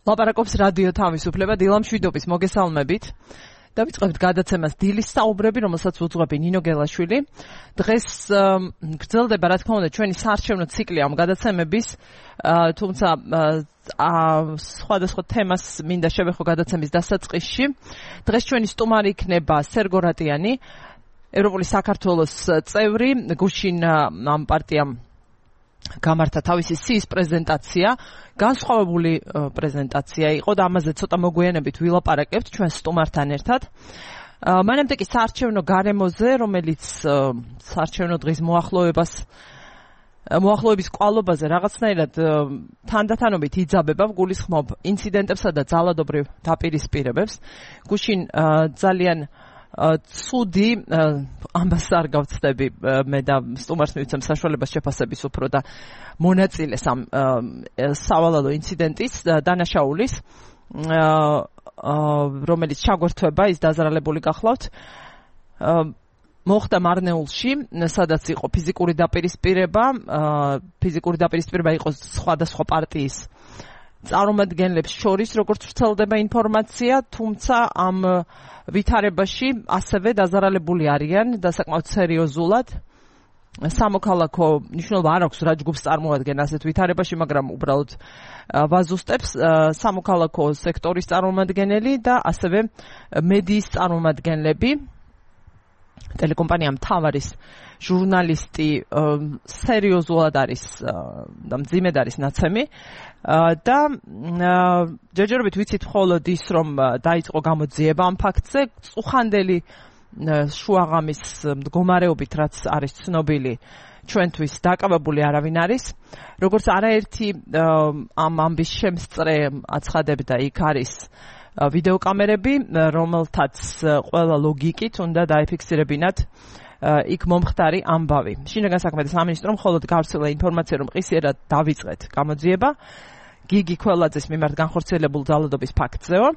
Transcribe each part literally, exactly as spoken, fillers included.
ლაპარაკობს რადიო თავისუფლება დილა მშვიდობის მოგესალმებით. დავიწყებთ გადაცემას დილის საუბრები, რომელსაც უძღვები ნინო გელაშვილი. დღეს გრძელდება, რა თქმა უნდა, ჩვენი საარჩევნო ციკლი ამ გადაცემების, თუმცა სხვადასხვა თემას მინდა შევეხო გადაცემის დასაწყისში. დღეს ჩვენი სტუმარი იქნება სერგო რატიანი, ევროპული საქართველოს წევრი, გუშინ ამ პარტიამ გამართა თავისი სიის პრეზენტაცია, განსხვავებული პრეზენტაცია იყო და ამაზე ცოტა მოგვიანებით ვილაპარაკებთ ჩვენ სტუმართან ერთად. მანამდე კი საარჩევნო გარემოზე, რომელიც საარჩევნო დღის მოახლოებას მოახლოების კვალობაზე რაღაცნაირად თანდათანობით იძაბება, გულისხმობ ინციდენტებსა და ძალადობრივ დაპირისპირებებს. გუშინ ძალიან ცუდი ამბას არ გავცდები მე და სტუმარს მივცემ საშუალებას შეფასების უფრო და მონაწილეს ამ სავალალო ინციდენტის დანაშაულის, რომელიც ჩაგვერთვება, ის დაზარალებული გახლავთ. მოხდა მარნეულში, სადაც იყო ფიზიკური დაპირისპირება, ფიზიკური დაპირისპირება იყო სხვადასხვა პარტიის წარმომადგენლებს შორის, როგორც ვრცელდება ინფორმაცია, თუმცა ამ ვითარებაში ასევე დაზარალებული არიან და საკმაოდ სერიოზულად. სამოქალაქო მნიშვნელობა არ აქვს რა ჯგუფს წარმოადგენს ასეთ ვითარებაში, მაგრამ უბრალოდ ვაზუსტებს სამოქალაქო სექტორის წარმომადგენელი და ასევე მედიის წარმომადგენლები. ტელეკომპანია მთავარის ჟურნალისტი სერიოზულად არის და მძიმედ არის ნაცემი და ჯერჯერობით ვიცით მხოლოდ ის, რომ დაიწყო გამოძიება ამ ფაქტზე, წუხანდელი შუაღამის მდგომარეობით, რაც არის ცნობილი, ჩვენთვის დაკავებული არავინ არის. როგორც არაერთი ამ ამბის შემსწრე აცხადებდა, იქ არის ვიდეოკამერები, რომელთაც ყველა ლოგიკით უნდა დაიფიქსირებინათ იქ მომხდარი ამბავი. შინაგან საქმეთა სამინისტრომ მხოლოდ გავრცელა ინფორმაცია, რომ ყისიერად დავიწყეთ გამოძიება გიგი ქველაძის მიმართ განხორციელებულ ძალადობის ფაქტზეო,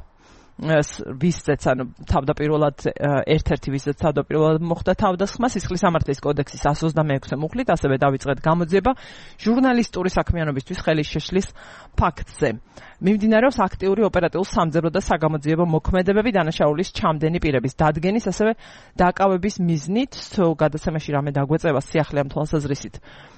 ვისზეც, ანუ თავდაპირველად ერთ-ერთი ვისზეც თავდაპირველად მოხდა თავდასხმა სისხლის სამართლის კოდექსის εκατს ოცდამეექვსე მუხლით, ასევე დავიწყეთ გამოძიება ჟურნალისტური საქმიანობისთვის ხელის შეშლის ფაქტზე. მიმდინარეობს აქტიური ოპერატიულ სამძებრო და საგამოძიებო მოქმედებები დანაშაულის ჩამდენი პირების დადგენის, ასევე დაკავების მიზნით. გადაცემაში რამე დაგვეწევა სიახლე ამ თვალსაზრისით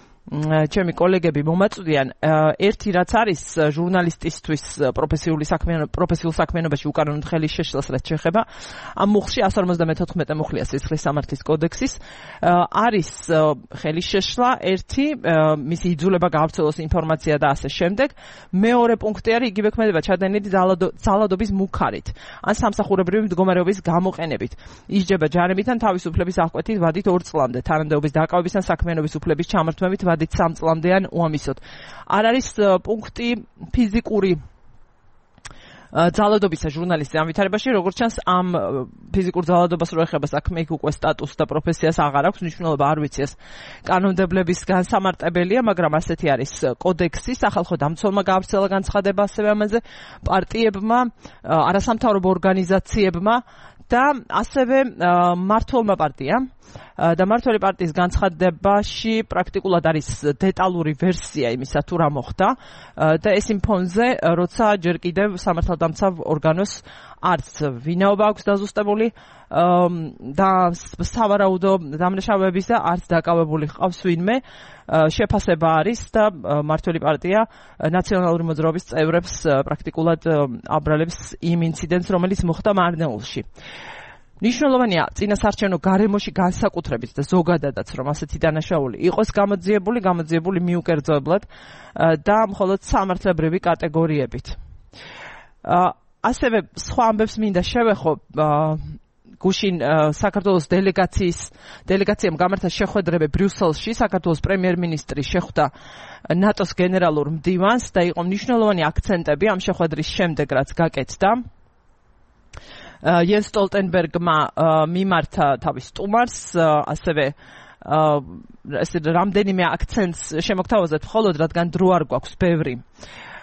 ჩემი კოლეგები მომაწვდიან. ერთი რაც არის ჟურნალისტისთვის პროფესიული საქმიანობა, პროფესიულ საქმიანობაში უკანონოდ ხელის შეშლას რაც შეეხება, ამ მუხლში εκατს ორმოცდამეთოთხმეტე მუხლია სისხლის სამართლის კოდექსის, არის ხელის შეშლა, ერთი მისი იძულება გაავრცელოს ინფორმაცია და ასე შემდეგ. მეორე პუნქტი არის იგივე ქმედება ჩადენილი ძალადობის მუქარით ან სამსახურებრივი მდგომარეობის გამოყენებით. ისჯება ჯარებიდან თავისუფლების აღკვეთით ვადით ორ წლამდე, თანამდებობის დაკავების ან საქმიანობის უფლების ჩამორთმევით ვადით სამ წლამდე ან უამისოდ. არ არის პუნქტი ფიზიკური ძალადობისა ჟურნალისტის ამ ვითარებაში, როგორც ჩანს, ამ ფიზიკურ ძალადობას რო ეხება საქმე, იქ უკვე სტატუსს და პროფესიას აღარ აქვს, მნიშვნელობა არ ვიცი, ეს კანონმდებლების განსამარტებელია, მაგრამ ასეთი არის კოდექსი, სახალხო დამცველმა გაავრცელა განცხადება ასევე ამაზე, პარტიებმა, არასამთავრობო ორგანიზაციებმა და ასევე მმართველმა პარტიამ. და მმართველი პარტიის განცხადებაში პრაქტიკულად არის დეტალური ვერსია იმისა, თუ რა მოხდა და ეს იმ ფონზე, როცა ჯერ კიდევ სამართალდამცავ ორგანოს არც ვინაობა აქვს დაზუსტებული და სავარაუდო დამნაშავეების და არც დაკავებული ჰყავს ვინმე. შეფასება არის და მმართველი პარტია ნაციონალური მოძრაობის წევრებს პრაქტიკულად აბრალებს იმ ინციდენტს, რომელიც მოხდა მარნეულში. ნიშნულოვანია წინასაარჩევნო გარემოში განსაკუთრებით და ზოგადადაც, რომ ასეთი დანაშაული იყოს გამოძიებული, გამოძიებული მიუკერძოებლად და მხოლოდ სამართლებრივი კატეგორიებით. ასევე სხვა ამბებს მინდა შევეხო. გუშინ საქართველოს დელეგაციის დელეგაციამ გამართა შეხვედრები ბრიუსელში, საქართველოს პრემიერ-მინისტრი შეხვდა ნატოს გენერალურ მდივანს და იყო მნიშვნელოვანი აქცენტები ამ შეხვედრის შემდეგ, რაც გაკეთდა. იენს სტოლტენბერგმა მიმართა თავის სტუმარს, ასევე ეს რამდენიმე აქცენტს შემოგთავაზეთ მხოლოდ, რადგან დრო არ გვაქვს ბევრი.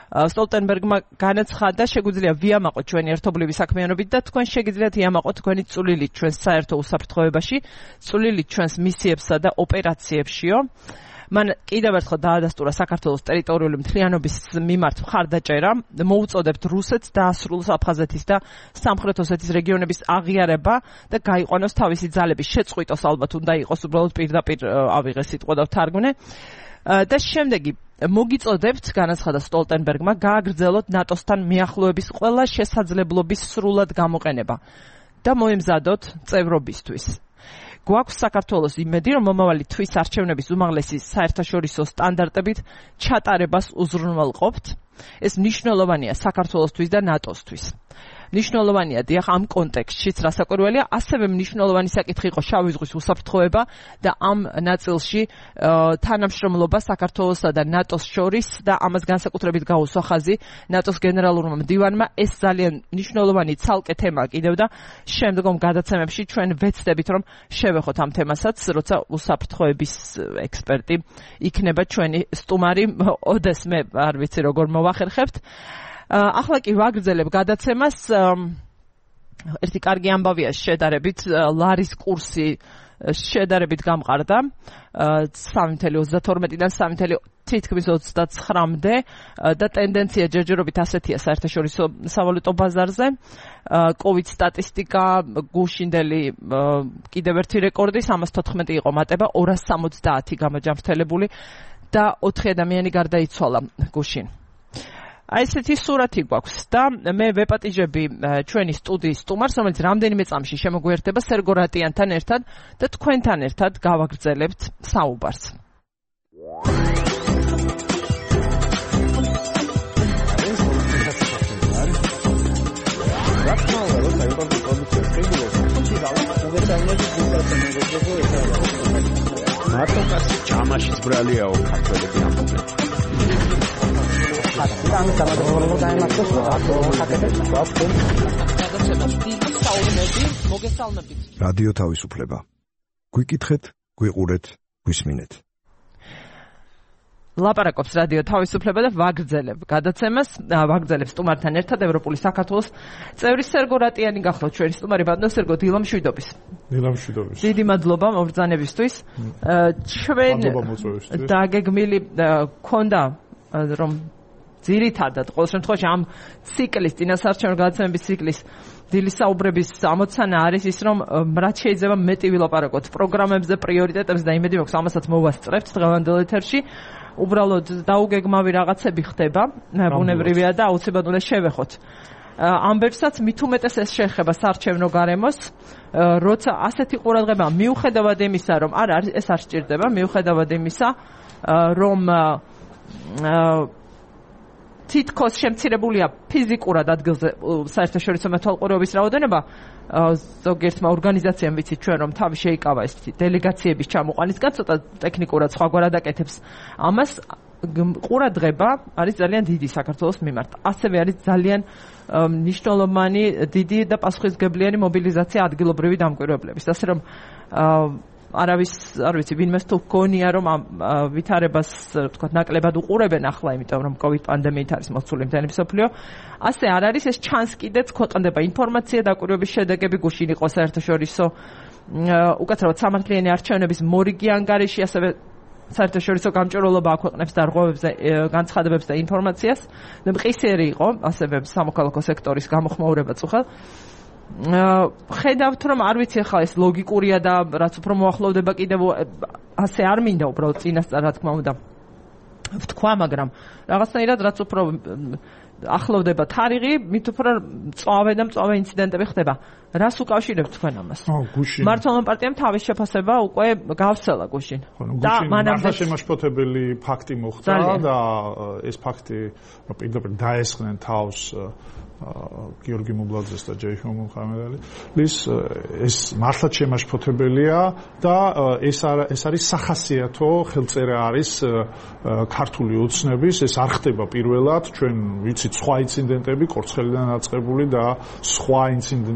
სტოლტენბერგმა განაცხადა, შეგვიძლია ვიამაყოთ ჩვენი ერთობლივი საქმიანობით და თქვენ შეგიძლიათ იამაყოთ თქვენი წვლილი ჩვენს საერთო უსაფრთხოებაში, წვლილი ჩვენს მისიებსა და ოპერაციებშიო. მან კიდევ ერთხელ დაადასტურა საქართველოს ტერიტორიული მთლიანობის მიმართ მხარდაჭერა, მოუწოდებთ რუსეთს დაასრულოს აფხაზეთის და სამხრეთ ოსეთის რეგიონების აღიარება და გაიყვანოს თავისი ძალების შეწყვიტოს, ალბათ უნდა იყოს უბრალოდ პირდაპირ ავიღე სიტყვა და ვთარგმნე. და შემდეგი მოგიწოდებთ, განაცხადა სტოლტენბერგმა, გააგრძელოთ ნატოსთან მიახლოების ყველა შესაძლებლობის სრულად გამოყენება და მოემზადოთ წევრობისთვის. გვაქვს საქართველოს იმედი, რომ მომავალი თვის არჩევნების უმაღლესი საერთაშორისო სტანდარტებით ჩატარებას უზრუნველყოფთ. ეს მნიშვნელოვანია საქართველოსთვის და ნატოსთვის. მნიშვნელოვანია დიახ ამ კონტექსტშიც რასაკვირველია, ასევე მნიშვნელოვანი საკითხი იყო შავი ზღვის უსაფრთხოება და ამ ნაწილში თანამშრომლობა საქართველოსა და ნატოს შორის და ამას განსაკუთრებით გაუსვა ხაზი ნატოს გენერალურმა მდივანმა. ეს ძალიან მნიშვნელოვანი ცალკე თემაა კიდევ და შემდგომ გადაცემებში ჩვენ ვეცდებით რომ შევეხოთ ამ თემასაც, როცა უსაფრთხოების ექსპერტი იქნება ჩვენი სტუმარი. ოდესმე არ ვიცი როგორ მოვახერხებთ. ახლა კი ვაგრძელებ გადაცემას. ერთი კარგი ამბავია შედარებით, ლარის კურსი შედარებით გამყარდა სამი ათეული ოცდათორმეტიდან სამი ათეული თითქმის ოცდაცხრამდე და ტენდენცია ჯერჯერობით ასეთია საერთაშორისო სავალუტო ბაზარზე. კოვიდ სტატისტიკა გუშინდელი კიდევ ერთი რეკორდი სამას თოთხმეტი იყო მატება, ორას სამოცდაათი გამოჯამრთელებული და ოთხი ადამიანი გარდაიცვალა გუშინ. აი ესეთი სურათი გვაქვს და მე ვეპატიჟები ჩვენი სტუდიის სტუმარს, რომელიც რამდენიმე წამში შემოგვიერთდება სერგო რატიანთან ერთად და თქვენთან ერთად გავაგრძელებთ საუბარს. მარტო ჯამაში ბრალიაო ქართველები ამბობენ. რადიო თავისუფლება. გვიკითხეთ, გვიყურეთ, გვისმინეთ. ლაპარაკობს რადიო თავისუფლება და ვაგრძელებ გადაცემას, ვაგრძელებ სტუმართან ერთად ევროპული საქართველოს წევრი სერგო რატიანი გახლავთ ჩვენი სტუმარი. ბატონო სერგო, დილა მშვიდობის. დილა მშვიდობის. დიდი მადლობა მობრძანებისთვის. ჩვენ დაგეგმილი გქონდა რომ ძირითადად ყოველ შემთხვევაში ამ ციკლის, წინასაარჩევნო გადაცემების ციკლის დილის საუბრების ამოცანა არის ის, რომ რაც შეიძლება მეტი ვილაპარაკოთ პროგრამებზე, პრიორიტეტებზე და იმედი მაქვს ამასაც მოვასწრებთ დღევანდელ ეთერში. უბრალოდ დაუგეგმავი რაღაცები ხდება, ბუნებრივია და აუცილებლად უნდა შევეხოთ. ამბებსაც მით უმეტეს ეს შეეხება საარჩევნო გარემოს, როცა ასეთი ყურადღება მიუხედავად იმისა, რომ არა ეს არ სჭირდება, მიუხედავად იმისა, რომ თითქოს შემცირებულია ფიზიკურად ადგილზე საერთაშორისო მეთვალყურეობის რაოდენობა. ზოგიერთმა ორგანიზაციამ ვიცით ჩვენ რომ თავი შეიკავა ეს დელეგაციების ჩამოყვანისგან, ცოტა ტექნიკურად სხვაგვარად აკეთებს ამას. ყურადღება არის ძალიან დიდი საქართველოს მიმართ. ასევე არის ძალიან მნიშვნელოვანი, დიდი და პასუხისმგებლიანი მობილიზაცია ადგილობრივი დამკვირვებლების. ასე რომ არავის არ ვიცი ვინმეს თუ გონია რომ ამ ვითარებას თქვა ნაკლებად უყურებენ ახლა, იმიტომ რომ კოვიდ პანდემიით არის მოცული მთელი მსოფლიო. ასე არ არის, ეს ჩანს კიდეც ქვეყნდება ინფორმაცია დაკვირვების შედეგები. გუშინ იყო საერთაშორისო უკაცრავად სამართლიანი არჩევნების მორიგი ანგარიში, ასევე საერთაშორისო გამჭვირვალობა აქვეყნებს დარღვევებზე განცხადებებს და ინფორმაციას. მყისიერი იყო ასევე სამოქალაქო სექტორის გამოხმაურება წუხელ. ხედავთ რომ არ ვიცი ახლა ეს ლოგიკურია და რაც უფრო მოახლოვდება კიდევ ასე არ მინდა უბრალოდ წინასწარ რა თქმა უნდა ვთქვა, მაგრამ რაღაცნაირად რაც უფრო ახლოვდება თარიღი, მით უფრო წავე და მწავე ინციდენტები ხდება. რას უკავშირებთ თქვენ ამას? მართლმადიდებლო პარტიამ თავის შეფასება უკვე გავცელა გუშინ. და მანამდე შემაშფოთებელი ფაქტი მოხდა და ეს ფაქტი პირდაპირ დაესხნენ თავს გიორგი მობლაძეს და ჯეიჰონ მუხამედალის. ეს მართლაც შემაშფოთებელია და ეს ეს არის სახასიათო ხელწერა არის ქართული ოცნების. ეს არ ხდება პირველად, ჩვენ ვიცით სხვა ინციდენტები, კორცხელიდან დაწყებული და სხვა ინციდენტები კი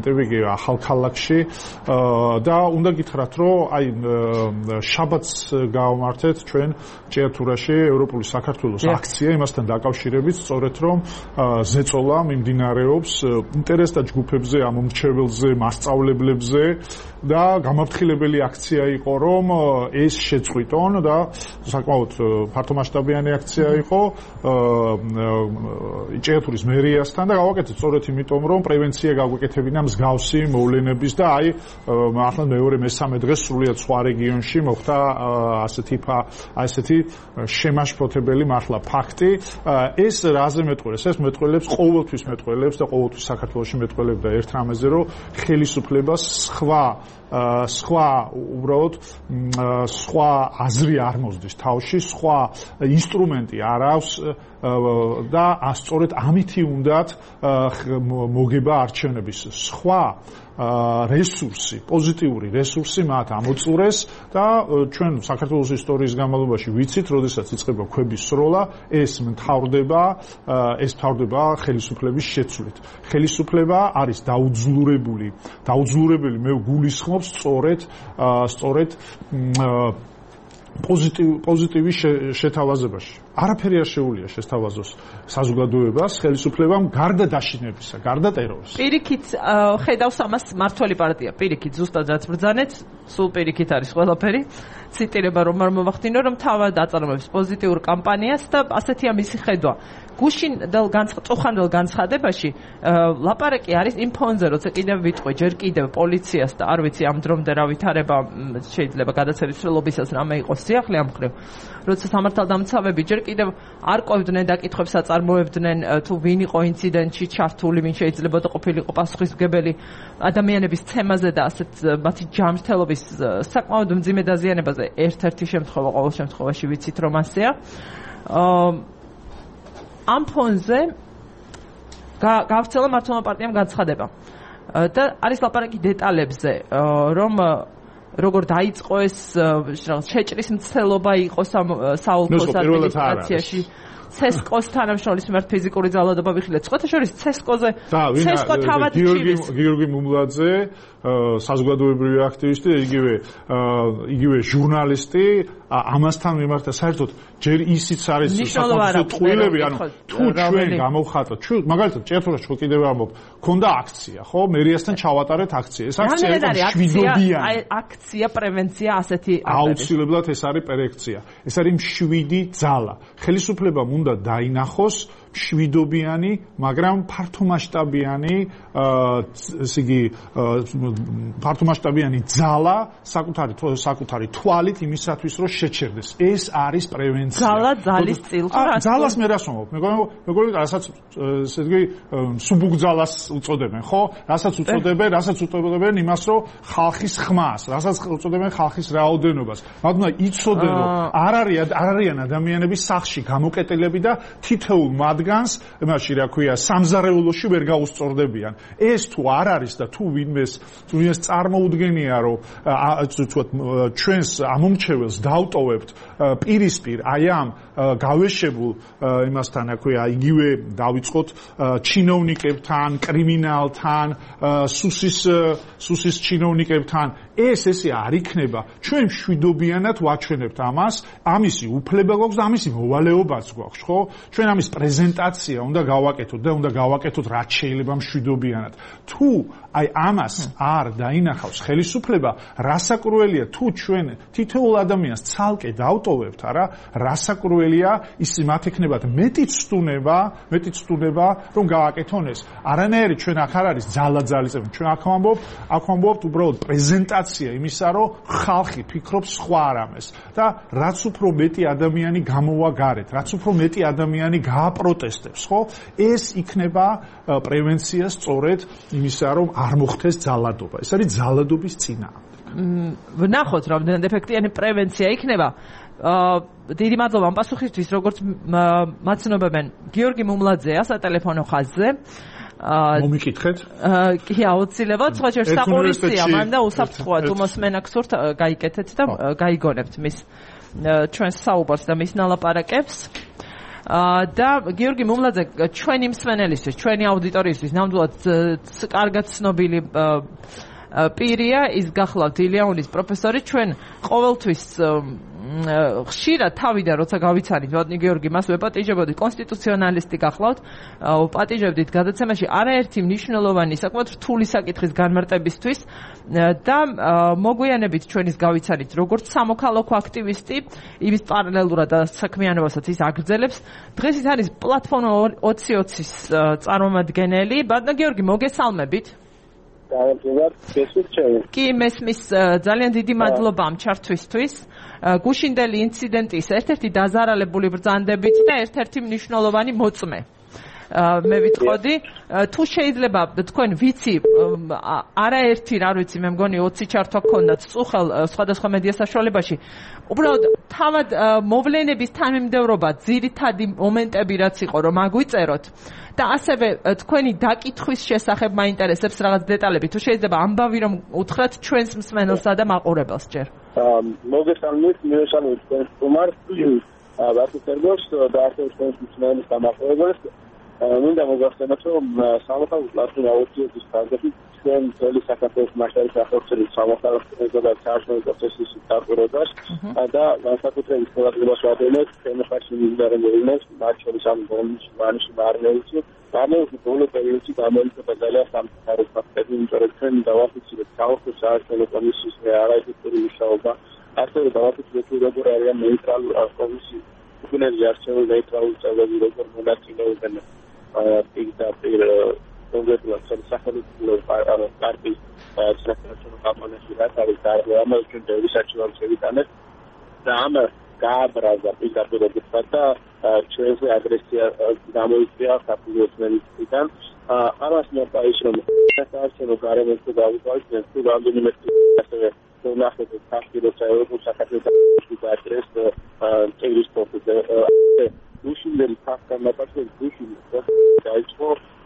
ახალ ქალაქში და უნდა გითხრათ, რომ აი შაბათს გავმართეთ ჩვენ ჭიათურაში ევროპული საქართველოს აქცია იმასთან დაკავშირებით, სწორედ რომ ზეწოლა მიმდინარეობს ინტერესთა ჯგუფებზე, ამომრჩეველზე, მასწავლებლებზე და გამაფრთხილებელი აქცია იყო, რომ ეს შეწყვიტონ და საკმაოდ ფართომასშტაბიანი აქცია იყო ჭიათურის მერიასთან და გავაკეთეთ სწორედ იმიტომ, რომ პრევენცია გაგვეკეთებინა მსგავსი მოვლენების და აი ახლა მეორე მესამე დღეს სრულიად სხვა რეგიონში მოხდა ასეთი ასეთი შემაშფოთებელი მართლა ფაქტი. ეს რაზე მეტყველებს? ეს მეტყველებს ყოველთვის მეტყველებს და ყოველთვის საქართველოში მეტყველებდა ერთ რამეზე, რომ ხელისუფლებას სხვა სხვა უბრალოდ სხვა აზრი არ მოსდის თავში, სხვა ინსტრუმენტი არ აქვს და სწორედ ამითი უნდათ მოგება არჩევნების სხვა რესურსი, პოზიტიური რესურსი მათ ამოწურეს და ჩვენ საქართველოს ისტორიის განმავლობაში ვიცით, როდესაც იწყება ქვების სროლა, ეს მთავრდება, ეს მთავრდება ხელისუფლების შეცვლით. ხელისუფლება არის დაუძლურებული, დაუძლურებელი მე გულისხმობს სწორედ სწორედ პოზიტივ პოზიტივის შეთავაზებაში. არაფერი არ შეუძლია შესთავაზოს საზოგადოებას ხელისუფლებამ გარდა დაშინებისა, გარდა ტერორის. პირიქით ხედავს ამას მართველი პარტია. პირიქით ზუსტად რაც ბრძანეთ, სულ პირიქით არის ყველაფერი. ციტირება რომ არ მოვახდინო, რომ თავად აწარმოებს პოზიტიურ კამპანიას და ასეთია მისი ხედვა. გუშინდელ წუხანდელ განცხადებაში ლაპარაკი არის იმ ფონზე, როცა კიდევ ვიტყვი, ჯერ კიდევ პოლიციას და არ ვიცი ამ დრომდე რა ვითარება შეიძლება გადაცემის ცვლილობისას რამე იყოს სიახლე ამ მხრივ. როცა სამართალდამცავები ჯერ კიდევ არ ყვევდნენ დაკითხვებს აწარმოებდნენ თუ ვინ იყო ინციდენტში ჩართული, ვინ შეიძლება ყოფილიყო პასუხისმგებელი ადამიანების ცემაზე და ასეთ მათი ჯანმრთელობის საკმაოდ მძიმე დაზიანებაზე ერთ-ერთი შემთხვევა ყოველ შემთხვევაში ვიცით რომ ასეა. ამ ფონზე გავრცელა მართლმა პარტიამ განცხადება და არის ლაპარაკი დეტალებზე, რომ როგორ დაიწყო ეს შეჭრის მცდელობა იყო საოლქოს ადმინისტრაციაში, ცესკოს თანამშრომლის მიმართ ფიზიკური ძალადობა ვიხილეთ. სხვათა შორის ცესკოზე ცესკო თავად გიორგი გიორგი მუმლაძე საზოგადოებრივი აქტივისტი, იგივე იგივე ჟურნალისტი ამასთან მიმართ და საერთოდ ჯერ ისიც არის საკმაოდ ტყუილები, ანუ თუ ჩვენ გამოვხატოთ, ჩვენ მაგალითად ჭიათურაში ხო კიდევ ამბობ, ქონდა აქცია, ხო? მერიასთან ჩავატარეთ აქცია. ეს აქცია იყო შვიდობიანი. აი აქცია პრევენცია ასეთი აუცილებლად ეს არის პრევენცია. ეს არის შვიდი ძალა. ხელისუფლებამ უნდა დაინახოს შვიდობიანი, მაგრამ ფართომასშტაბიანი, ესე იგი ფართომასშტაბიანი ძალა საკუთარი საკუთარი თვალით იმისათვის, რომ შეჩერდეს. ეს არის პრევენცია. ძალა ძალის წილს რა? ძალას მე რას ვამბობ? მეგონი, რასაც ესე იგი სუბუქ ძალას უწოდებენ, ხო? რასაც უწოდებენ, რასაც უწოდებენ იმას, რომ ხალხის ხმას, რასაც უწოდებენ ხალხის რაოდენობას. მათ უნდა იცოდენ, რომ არ არის არ არიან ადამიანების სახში გამოკეტილები და თითოეულ მათგანს, იმაში რა ქვია, სამზარეულოში ვერ გაუსწორდებიან. ეს თუ არ არის და თუ ვინმეს თუ ვინმეს წარმოუდგენია, რომ ჩვენს ამომრჩეველს დავტოვებთ პირისპირ აი ამ გავეშებულ იმასთან, რა ქვია, იგივე დავიწყოთ ჩინოვნიკებთან, კრიმინალთან, სუსის სუსის ჩინოვნიკებთან, ეს ესე არ იქნება. ჩვენ მშვიდობიანად ვაჩვენებთ ამას, ამისი უფლება გვაქვს და ამისი მოვალეობაც გვაქვს, ხო? ჩვენ ამის პრეზენტაცია უნდა გავაკეთოთ და უნდა გავაკეთოთ რაც შეიძლება მშვიდობიანად. თუ აი ამას არ დაინახავს ხელისუფლება, რასაკურველია თუ ჩვენ თითოეულ ადამიანს ცალკე დავტოვებთ, არა, რასაკურველია ის მათ ექნებათ მეტი ცდუნება, მეტი ცდუნება, რომ გააკეთონ ეს. არანაირი ჩვენ აქ არ არის ძალა-ძალის, ჩვენ აქ ვამბობ, აქ ვამბობთ უბრალოდ პრეზენტაცია იმისა, რომ ხალხი ფიქრობს სხვა რამეს და რაც უფრო მეტი ადამიანი გამოვა გარეთ, რაც უფრო მეტი ადამიანი გააპროტესტებს, ხო? ეს იქნება პრევენცია სწორედ იმისა, რომ არ მოხდეს ძალადობა. ეს არის ძალადობის წინააღმდეგ. ვნახოთ, რამდენად ეფექტიანი პრევენცია იქნება. დიდი მადლობა ამ პასუხისთვის, როგორც მაცნობებენ გიორგი მუმლაძეა სატელეფონო ხაზზე. მომიკითხეთ? კი, აუცილებლად, სხვა ჯერ საყურისია, მან და უსაფრთხოა, თუ მოსმენა გსურთ, გაიკეთეთ და გაიგონებთ მის ჩვენს საუბარს და მის ნალაპარაკებს. და გიორგი მუმლაძე ჩვენი მსმენელისთვის, ჩვენი აუდიტორიისთვის ნამდვილად კარგად ცნობილი პირია, ის გახლავთ ილიანის პროფესორი, ჩვენ ყოველთვის ხშირად თავიდან როცა გავიცანით ბატონი გიორგი მას ვეპატიჟებოდით კონსტიტუციონალისტი გახლავთ, ვპატიჟებდით გადაცემაში არაერთი მნიშვნელოვანი საკმაოდ რთული საკითხის განმარტებისთვის და მოგვიანებით ჩვენის გავიცანით როგორც სამოქალაქო აქტივისტი, იმის პარალელურად და საქმიანობასაც ის აგრძელებს. დღეს ის არის პლატფორმა ოცი ოცის წარმომადგენელი. ბატონო გიორგი, მოგესალმებით. კი, მესმის ძალიან დიდი მადლობა ამ ჩართვისთვის. გუშინდელი ინციდენტის ერთ-ერთი დაზარალებული ბრძანდებით და ერთ-ერთი მნიშვნელოვანი მოწმე. მე ვიტყოდი, თუ შეიძლება თქვენ ვიცი, არაერთი რა ვიცი, მე მგონი ოცი ჩართვა გქონდათ წუხელ სხვადასხვა მედია საშუალებაში. უბრალოდ თავად მოვლენების თანმიმდევრობა, ძირითადი მომენტები რაც იყო, რომ აგვიწეროთ. და ასევე თქვენი დაკითხვის შესახებ მაინტერესებს რაღაც დეტალები. თუ შეიძლება ამბავი რომ უთხრათ ჩვენს მსმენელსა და მაყურებელს ჯერ. მოგესალმებით, მივესალმებით თქვენს სტუმარს, ვაკეთებთ და ასევე თქვენს მსმენელს და მაყურებელს. მინდა მოგახსენოთ, რომ სამოქალაქო პლატფორმა ოცი ოცის ფარგლებში ჩვენ მთელი საქართველოს მასშტაბით ახორციელებთ სამოქალაქო და საერთაშორისო პროცესის დაკვირვებას და განსაკუთრებით ყურადღებას ვადევნებთ თემაში მიზნებს, მათ შორის ამ ბოლოს მანიში მარნეულში, მარნეულში ბოლო პერიოდში გამოიწვია ძალიან სამწუხარო ფაქტები, იმიტომ რომ ჩვენ დავაფიქსირეთ საერთო საერთაშორისო კომისიის არაეფექტური მუშაობა, ასევე დავაფიქსირეთ როგორ არიან ნეიტრალური კომისიის უკუნელი არჩეული ნეიტრალური წევრები, როგორ მონაწილეობენ პირდაპირ კონკრეტულად სახელმწიფო პარტიის საერთაშორისო კამპანიაში რაც არის დარღვევა, ამას ჩვენ ბევრი საჭიროებს შევიტანეთ და ამ გააბრაზა პირდაპირ ოფიციალურად და ჩვენზე აგრესია გამოიწვია საქართველოს მედიცინიდან. ამას მინდა ის რომ საერთაშორისო გარემოში გავიწყოთ თუ რამდენიმე ასევე ნახეთ საქართველოს ევროპულ საქართველოს დააჭრეს წევრის პროფესორ უშინდელი ფაქტამატებს უშინდელი დაიწყო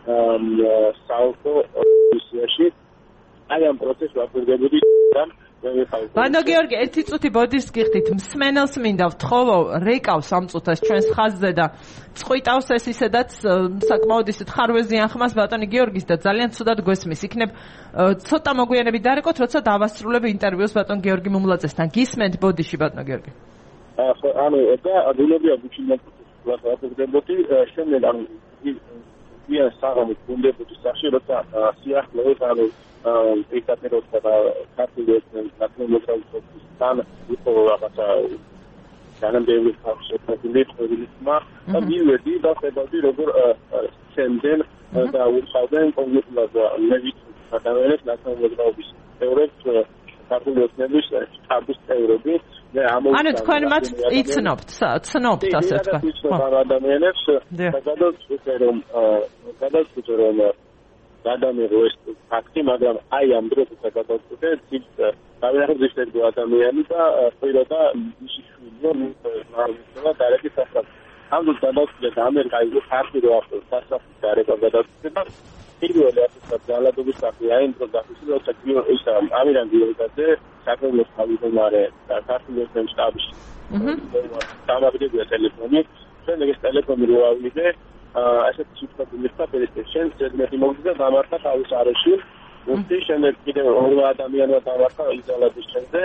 საერთო ისიაში აი ამ პროცესს ვაკვირდებოდი და ბატონო გიორგი, ერთი წუთი ბოდიშს გიხდით, მსმენელს მინდა ვთხოვო, რეკავს ამ წუთას ჩვენს ხაზზე და წყვიტავს ეს ისედაც საკმაოდ ისეთ ხარვეზიან ხმას ბატონი გიორგის და ძალიან ცუდად გვესმის. იქნებ ცოტა მოგვიანებით დარეკოთ, როცა დავასრულებ ინტერვიუს ბატონ გიორგი მუმლაძესთან. გისმენთ ბოდიში ბატონო გიორგი? ანუ და ადგილობია გუჩინდა ვაკვირდებოდი, შემდეგ ანუ ვია საღამოს გუნდებოდი სახში, როცა სიახლოვეს ანუ პირდაპირ და საქართველოს ნაციონალურ სთან იყო რაღაცა განამდელი ხალხშეფებული პრობლემა და მივედი და ხედავდი როგორ სცემდნენ და უცხავდნენ კონკრეტულად ლევით ადამიანებს ნაციონალურობის წევრებს საქართველოს ნების შტაბის წევრები და ანუ თქვენ მათ იცნობთ ცნობთ ასე თქვა ადამიანებს და გადაწყვეტე რომ გადაწყვეტე რომ გადამიღო ეს ფაქტი, მაგრამ აი ამ დროს გადაწყვეტე ის დავიარებდი ადამიანი და პიროდა მისი შვილი და დარეკი სასწრაფო. ამ დროს გადაწყვეტე ამერიკაში ფაქტი რო ახლა სასწრაფო დარეკა გადაწყვეტე და პირველი ასეთ ძალადობის საფი აინდრო და ის როცა ის ამირან გიორგაძე საქართველოს თავმჯდომარე და საქართველოს შტაბში. დამაგდებია ტელეფონი, შემდეგ ეს ტელეფონი რო ავიდე ასეთ სიტუაციებში პერესტეშენ ზედმეტი მოგზა დამართა თავის არეში. უცი შემდეგ კიდევ ორი ადამიანმა დამართა იზოლაციის შემდეგ.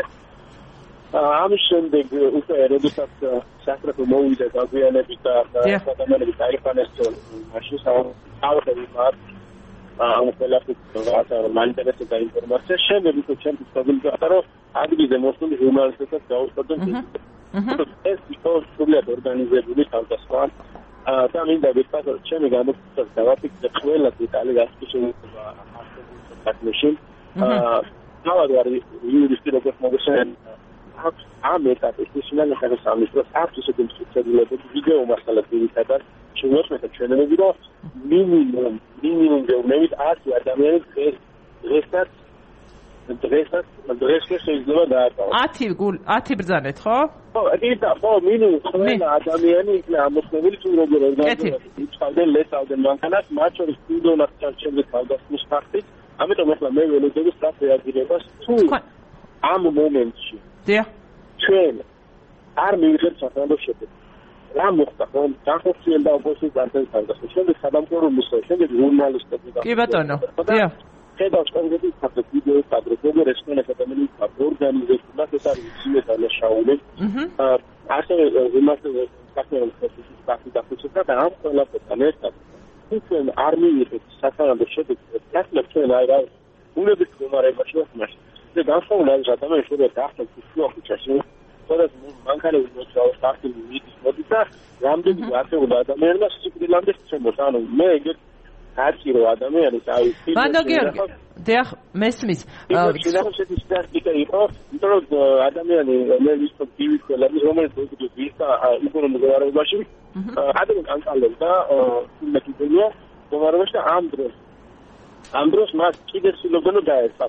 ამის შემდეგ უკვე როდესაც სასწრაფო მოვიდა დაგვიანებით და ადამიანები დაიხანეს მაშინ საავადმყოფო მათ ამ ყველაფერს მაინტერესებს და ინფორმაცია შემდეგ უკვე ჩემთვის პრობლემა რომ ადგილზე მოსული ჟურნალისტებსაც გაუწოდნენ ეს იყო სრულად ორგანიზებული თავდასხმა და მინდა ვიტყოდ რომ ჩემი გამოხსნა დავაფიქსე ყველა დეტალი გასწრება საქმეში თავად არის იურისტი როგორც მოგესალმებით ამ ეტაპში შინაგან სახელმწიფოს აქვს ისეთი მსწავლებლები ვიდეო მასალას ძირითადად შემოწმეთ ჩვენები რომ მინიმუმ მინიმუმ გეუბნებით ათი ადამიანი დღეს დღესაც დღესაც დღეს შეიძლება დააკავოს ათი გულ ათი ბრძანეთ ხო? ხო, ისა ხო მინიმუმ ყველა ადამიანი იქნება ამოხსნებული თუ როგორ ორგანიზებული იწყავდნენ ლეწავდნენ მანქანას მათ შორის თუნდაც ჩარჩენილი თავდასხმის ფაქტით ამიტომ ახლა მე ველოდები სწრაფ რეაგირებას თუ ამ მომენტში დიახ ჩვენ არ მივიღებთ საფრანგეთის შედეგს რა მოხდა ხო განხორციელდა ოპოზიციის პარტიის თავდასხმა შემდეგ სამამკურო მისვლა შემდეგ ჟურნალისტები და კი ბატონო დიახ ხედავს კონკრეტულ ფაქტებს ვიდეოს კადრებს როგორ ესწრებს ადამიანის ორგანიზება ეს არის სიმეთა ლაშაული ასევე ზემოთე საქართველოს პარტიის დაფუძნდა და ამ ყველაფერთან ერთად ჩვენ არ მივიღეთ საკანონმდებლო შედეგს დასწრებს ჩვენ აი რა უნების მდგომარეობაში ვახმართ და განსხვავებული არის ადამიანის შეიძლება დაახტოს ფიქრობიჩაში სადაც მანქანები მოწავ სტარტინგი მიდის მოდი და რამდენი ათეული ადამიანმა სიკვდილამდე შემოს ანუ მე ეგეთ აცი რო ადამიანის აი ბანდო გიორგი დიახ მესმის შეიძლება სტატისტიკა იყო იმიტომ რომ ადამიანი მე ვისწო ტივი ხელები რომელიც ვიგდოს და იკონომიკურ გარემოში ადამიანი კანკალებდა იმეთია მდგომარეობაში და ამ დროს ამ დროს მას კიდე სულობენ დაესწრა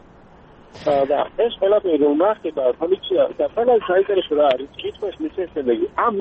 და ეს ყველაფერი რომ ნახება პოლიცია და ყველას საინტერესო რა არის კითხვის მისცემელი ამ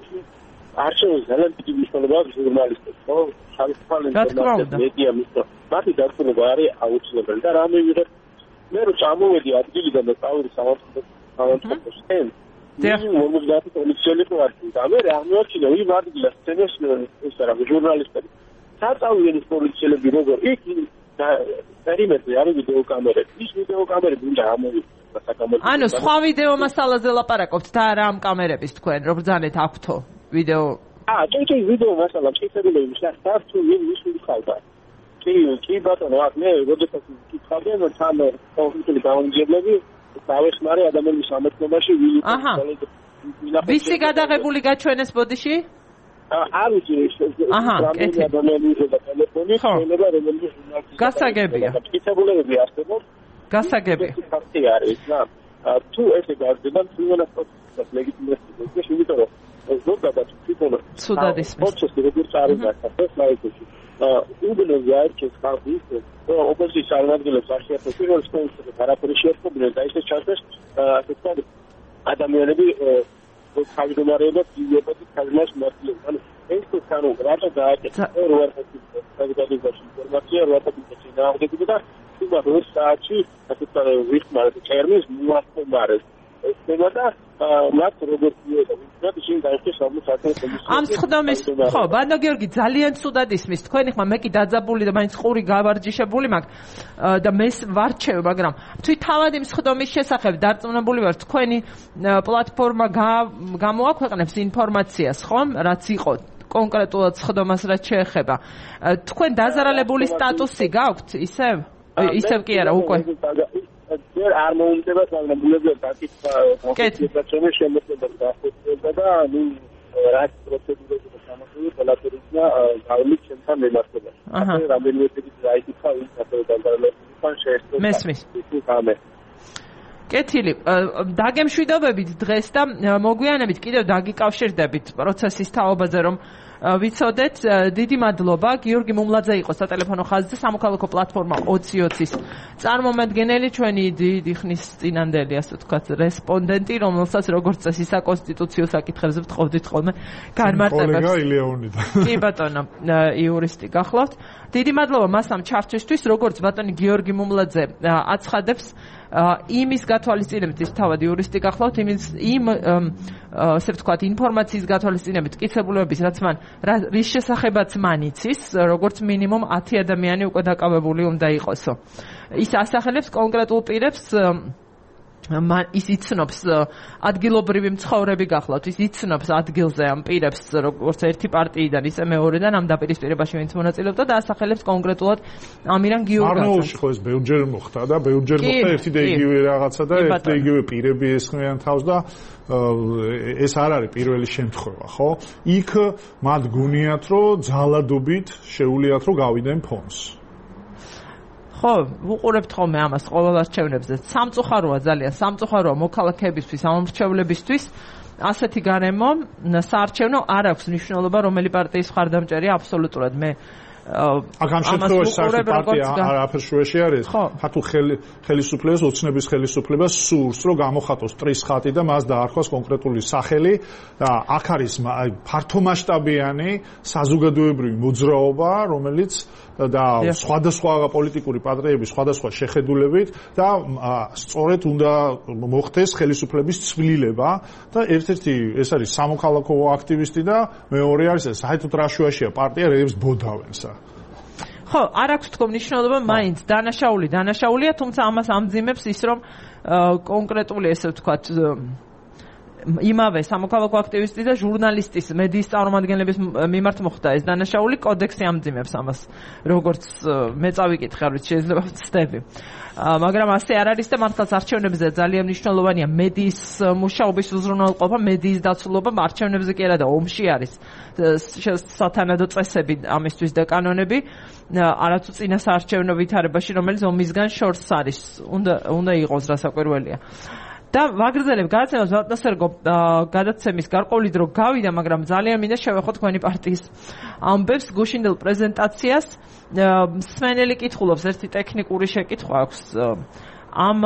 არჩევის ძალიან დიდი მნიშვნელობა აქვს ჟურნალისტებს ხო ხალხთან ინფორმაცია მედია მისო მათი დარწმუნება არის აუცილებელი და რა მივიღებ მე რო წამოვედი ადგილიდან და წავედი სამართლებრივ სცენ მინიმუმ პოლიციელი ხო არის და მე რა მივაჩინე ვინ ადგილას სცენას ეს რა ჟურნალისტები საწავილის პოლიციელები როგორ იქ და პერიმეტრი არის ვიდეო კამერები ის ვიდეო კამერები უნდა ამოვიდეს საკამერო ანუ სხვა ვიდეო მასალაზე ლაპარაკობთ და არა ამ კამერების თქვენ რო ბრძანეთ აქვთო ვიდეო აა ჯეჯი ვიდეო მასალა შეიძლება შეხტარ თუ ვინ ვისული ხალხა კი კი ბატონო აქ მე როდესაც ვკითხავდი რომ თან კონკრეტული გამონჯებლები დავეხმარე ადამიანის სამეთნობაში ვინ აჰა ვისი გადაღებული გაჩვენეს ბოდიში არ ვიცი აჰა კეთილი ადამიანის და ტელეფონი შეიძლება რომელიც გასაგებია კითხებულები არსებობს გასაგებია ფაქტი არის რა თუ ესე გარდება თუ ვინმეს პროცესს ლეგიტიმიზდება იმიტომ რომ ზოგადად თვითონ ცუდად ისმის პროცესი როგორც არის გასახდეს ლაიკში უბნები არჩევს ხალხის ოპოზიციის წარმომადგენლებს ახერხებს პირველ სტენს არაფერი შეერწყობდნენ და ისე ჩასდეს ასე ვთქვათ ადამიანები თავმჯდომარეობა დიაბეტი ქალმას მასლებს ანუ ეს თქო რატო დააკეთა როარტის საზოგადოებაში ინფორმაცია როარტის წინააღმდეგობა და თუმცა როს საათში ასე ვთქვათ ვიხმარეთ ტერმინს მოახმარეს ეს თემა და მათ როგორც იოდა ვინც შენ დაიხეს ამ სხდომის ხო ბანდო გიორგი ძალიან ცუდად ისმის თქვენი ხმა მე კი დაძაბული და მაინც ყური გავარჯიშებული მაქვს და მე ვარჩევ მაგრამ თვით თავად იმ სხდომის შესახებ დარწმუნებული ვარ თქვენი პლატფორმა გამოაქვეყნებს ინფორმაციას ხომ რაც იყო კონკრეტულად სხდომას რაც შეეხება თქვენ დაზარალებული სტატუსი გაქვთ ისევ ისევ კი არა უკვე ჯერ არ მოუნდება მაგრამ ბულებზე დაკითხვა კონკრეტულად შემოწმება და და ნუ რაც პროცედურები და სამართლები ყველაფერია გავლით ჩემთან მემართებაში. ასე რამდენიმე წელი დაიკითხა ის ასე დაგარლებულთან შეერთდა. მესმის. კეთილი, დაგემშვიდობებით დღეს და მოგვიანებით კიდევ დაგიკავშირდებით პროცესის თაობაზე რომ ვიცოდეთ. დიდი მადლობა. გიორგი მუმლაძე იყო სატელეფონო ხაზზე სამოქალაქო პლატფორმა ოცი ოცის წარმომადგენელი, ჩვენი დიდი ხნის წინანდელი, ასე ვთქვათ, რესპონდენტი, რომელსაც როგორც წესი საკონსტიტუციო საკითხებზე ვთხოვდით ხოლმე განმარტებას. კოლეგა ილეონიდა. კი ბატონო, იურისტი გახლავთ. დიდი მადლობა მასამ ჩარჩისთვის, როგორც ბატონი გიორგი მუმლაძე აცხადებს იმის გათვალისწინებით ის თავად იურისტი გახლავთ, იმის იმ ასე ვთქვათ ინფორმაციის გათვალისწინებით მტკიცებულებების, რაც მან რის შესახებაც მან იცის, როგორც მინიმუმ ათი ადამიანი უკვე დაკავებული უნდა იყოსო. ის ასახელებს კონკრეტულ პირებს ის იცნობს ადგილობრივი მცხოვრები გახლავთ, ის იცნობს ადგილზე ამ პირებს როგორც ერთი პარტიიდან, ისე მეორედან ამ დაპირისპირებაში ვინც მონაწილეობდა და ასახელებს კონკრეტულად ამირან გიორგაძეს. არნაულში ხო ეს ბევრჯერ მოხდა და ბევრჯერ მოხდა ერთი და იგივე რაღაცა და ერთი და იგივე პირები ესხმიან თავს და ეს არ არის პირველი შემთხვევა, ხო? იქ მათ გუნიათ, რომ ძალადობით შეუულიათ, რომ გავიდნენ ფონს. ხო, ვუყურებთ ხოლმე ამას ყოველ არჩევნებზე. სამწუხაროა ძალიან, სამწუხაროა მოქალაქეებისთვის, ამომრჩევლებისთვის. ასეთი გარემო საარჩევნო არ აქვს მნიშვნელობა, რომელი პარტიის მხარდამჭერია აბსოლუტურად. მე აქ ამ შემთხვევაში საერთოდ პარტია არაფერ შუაში არის ქართულ ხელისუფლებას ოცნების ხელისუფლებას სურს რომ გამოხატოს ტრის ხატი და მას დაარქვას კონკრეტული სახელი და აქ არის ფართომასშტაბიანი საზოგადოებრივი მოძრაობა რომელიც და სხვადასხვა პოლიტიკური პარტიების სხვადასხვა შეხედულებით და სწორედ უნდა მოხდეს ხელისუფლების ცვლილება და ერთ-ერთი ეს არის სამოქალაქო აქტივისტი და მეორე არის საერთოდ რა შუაშია პარტია რებს ბოდავენსა ხო არ აქვს თქო მნიშვნელობა მაინც დანაშაული დანაშაულია თუმცა ამას ამძიმებს ის რომ კონკრეტული ესე ვთქვათ იმავე სამოქალაქო აქტივისტი და ჟურნალისტის მედიის წარმომადგენლების მიმართ მოხდა ეს დანაშაული კოდექსი ამძიმებს ამას როგორც მე წავიკითხე არ ვიცი შეიძლება ვცდები მაგრამ ასე არ არის და მართლაც არჩევნებზე ძალიან მნიშვნელოვანია მედიის მუშაობის უზრუნველყოფა მედიის დაცულობა არჩევნებზე კი არა და ომში არის სათანადო წესები ამისთვის და კანონები არათუ წინა საარჩევნო ვითარებაში რომელიც ომისგან შორს არის უნდა უნდა იყოს რასაკვირველია და ვაგრძელებ გადაცემას ვატნასერგო გადაცემის გარკვეული დრო გავიდა მაგრამ ძალიან მინდა შევეხო თქვენი პარტიის ამბებს გუშინდელ პრეზენტაციას მსმენელი კითხულობს ერთი ტექნიკური შეკითხვა აქვს ამ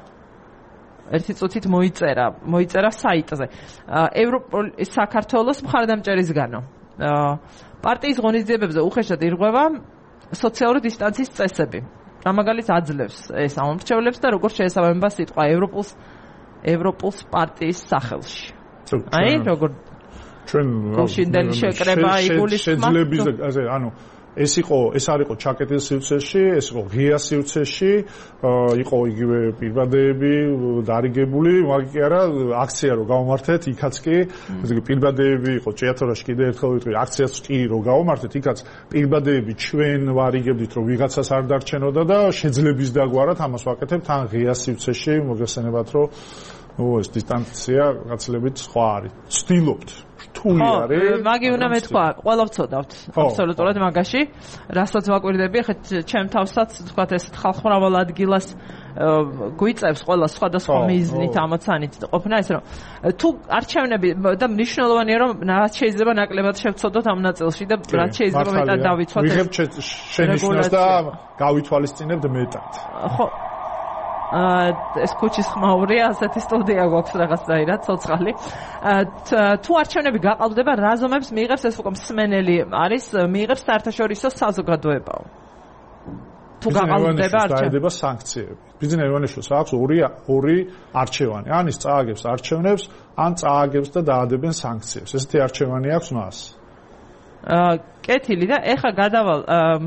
ერთი წუთით მოიწერა მოიწერა საიტზე ევროპოლის საქართველოს მხარდამჭერისგანო პარტიის ღონისძიებებზე უხეშად ირღვევა სოციალური დისტანციის წესები რა მაგალითს აძლევს ეს ამორჩევლებს და როგორ შეესაბამება სიტყვა ევროპოს ევროპოს პარტიის სახელში. აი, როგორ ჩვენ გუშინდელი შეკრება იგულისხმობს. ასე, ანუ ეს იყო, ეს არ იყო ჩაკეტილ სივრცეში, ეს იყო ღია სივრცეში, იყო იგივე პირბადეები დარიგებული, მაგ კი არა, აქცია რო გავმართეთ, იქაც კი, ესე პირბადეები იყო ჭიათურაში კიდე ერთხელ ვიტყვი, აქციაც კი რო გავმართეთ, იქაც პირბადეები ჩვენ ვარიგებდით, რომ ვიღაცას არ დარჩენოდა და შეძლების დაგვარად ამას ვაკეთებთ ან ღია სივრცეში, მოგესალმებათ, რომ ო ეს დისტანცია გაცილებით სხვა არის. ვცდილობთ რთული არის. მაგი უნდა მეთქვა, ყველა ვწოდავთ აბსოლუტურად მაგაში. რასაც ვაკვირდები, ხეთ ჩემ თავსაც თქვათ ეს ხალხმრავალ ადგილას გვიწევს ყველა სხვადასხვა მიზნით ამოცანით ყოფნა ეს რომ თუ არჩევნები და მნიშვნელოვანია რომ რაც შეიძლება ნაკლებად შევცოდოთ ამ ნაწილში და რაც შეიძლება მეტად დავიცვათ. ვიღებ შენიშვნას და გავითვალისწინებთ მეტად. ხო ეს კუჩის ხმაურია, ასეთი სტუდია გვაქვს რაღაცნაირად, ცოცხალი. თუ არჩევნები გაყალბდება, რა ზომებს მიიღებს ეს უკვე მსმენელი არის, მიიღებს საერთაშორისო საზოგადოებაო. თუ გაყალბდება არჩევნები, სანქციები. ბიზნეს ევრონიშოს აქვს ორი ორი არჩევანი. ან ის წააგებს არჩევნებს, ან წააგებს და დაადებენ სანქციებს. ესეთი არჩევანი აქვს მას. აა, კეთილი და ეხა გადავალ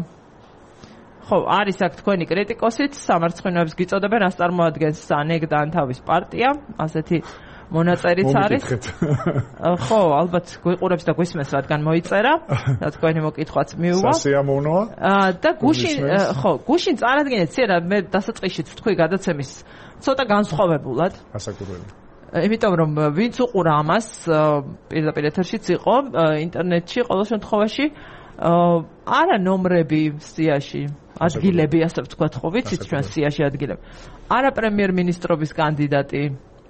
ხო, არის აქ თქვენი კრიტიკოსით, სამარცხვინოებს გიწოდებენ, რას წარმოადგენს ანეგდან თავის პარტია, ასეთი მონაწერიც არის. ხო, ალბათ გვიყურებს და გვისმენს, რადგან მოიწერა, და თქვენი მოკითხვაც მიუვა. სასიამოვნოა. და გუშინ, ხო, გუშინ წარადგენეთ, ცირა მე დასაწყისში თქვი გადაცემის ცოტა განსხვავებულად. გასაკუთრებით. იმიტომ რომ ვინც უყურა ამას, პირდაპირ ეთერშიც იყო, ინტერნეტში ყოველ შემთხვევაში არა ნომრები სიაში ადგილები ასე ვთქვათ ხო ვიცით ჩვენ სიაში ადგილები არა პრემიერ-მინისტრობის კანდიდატი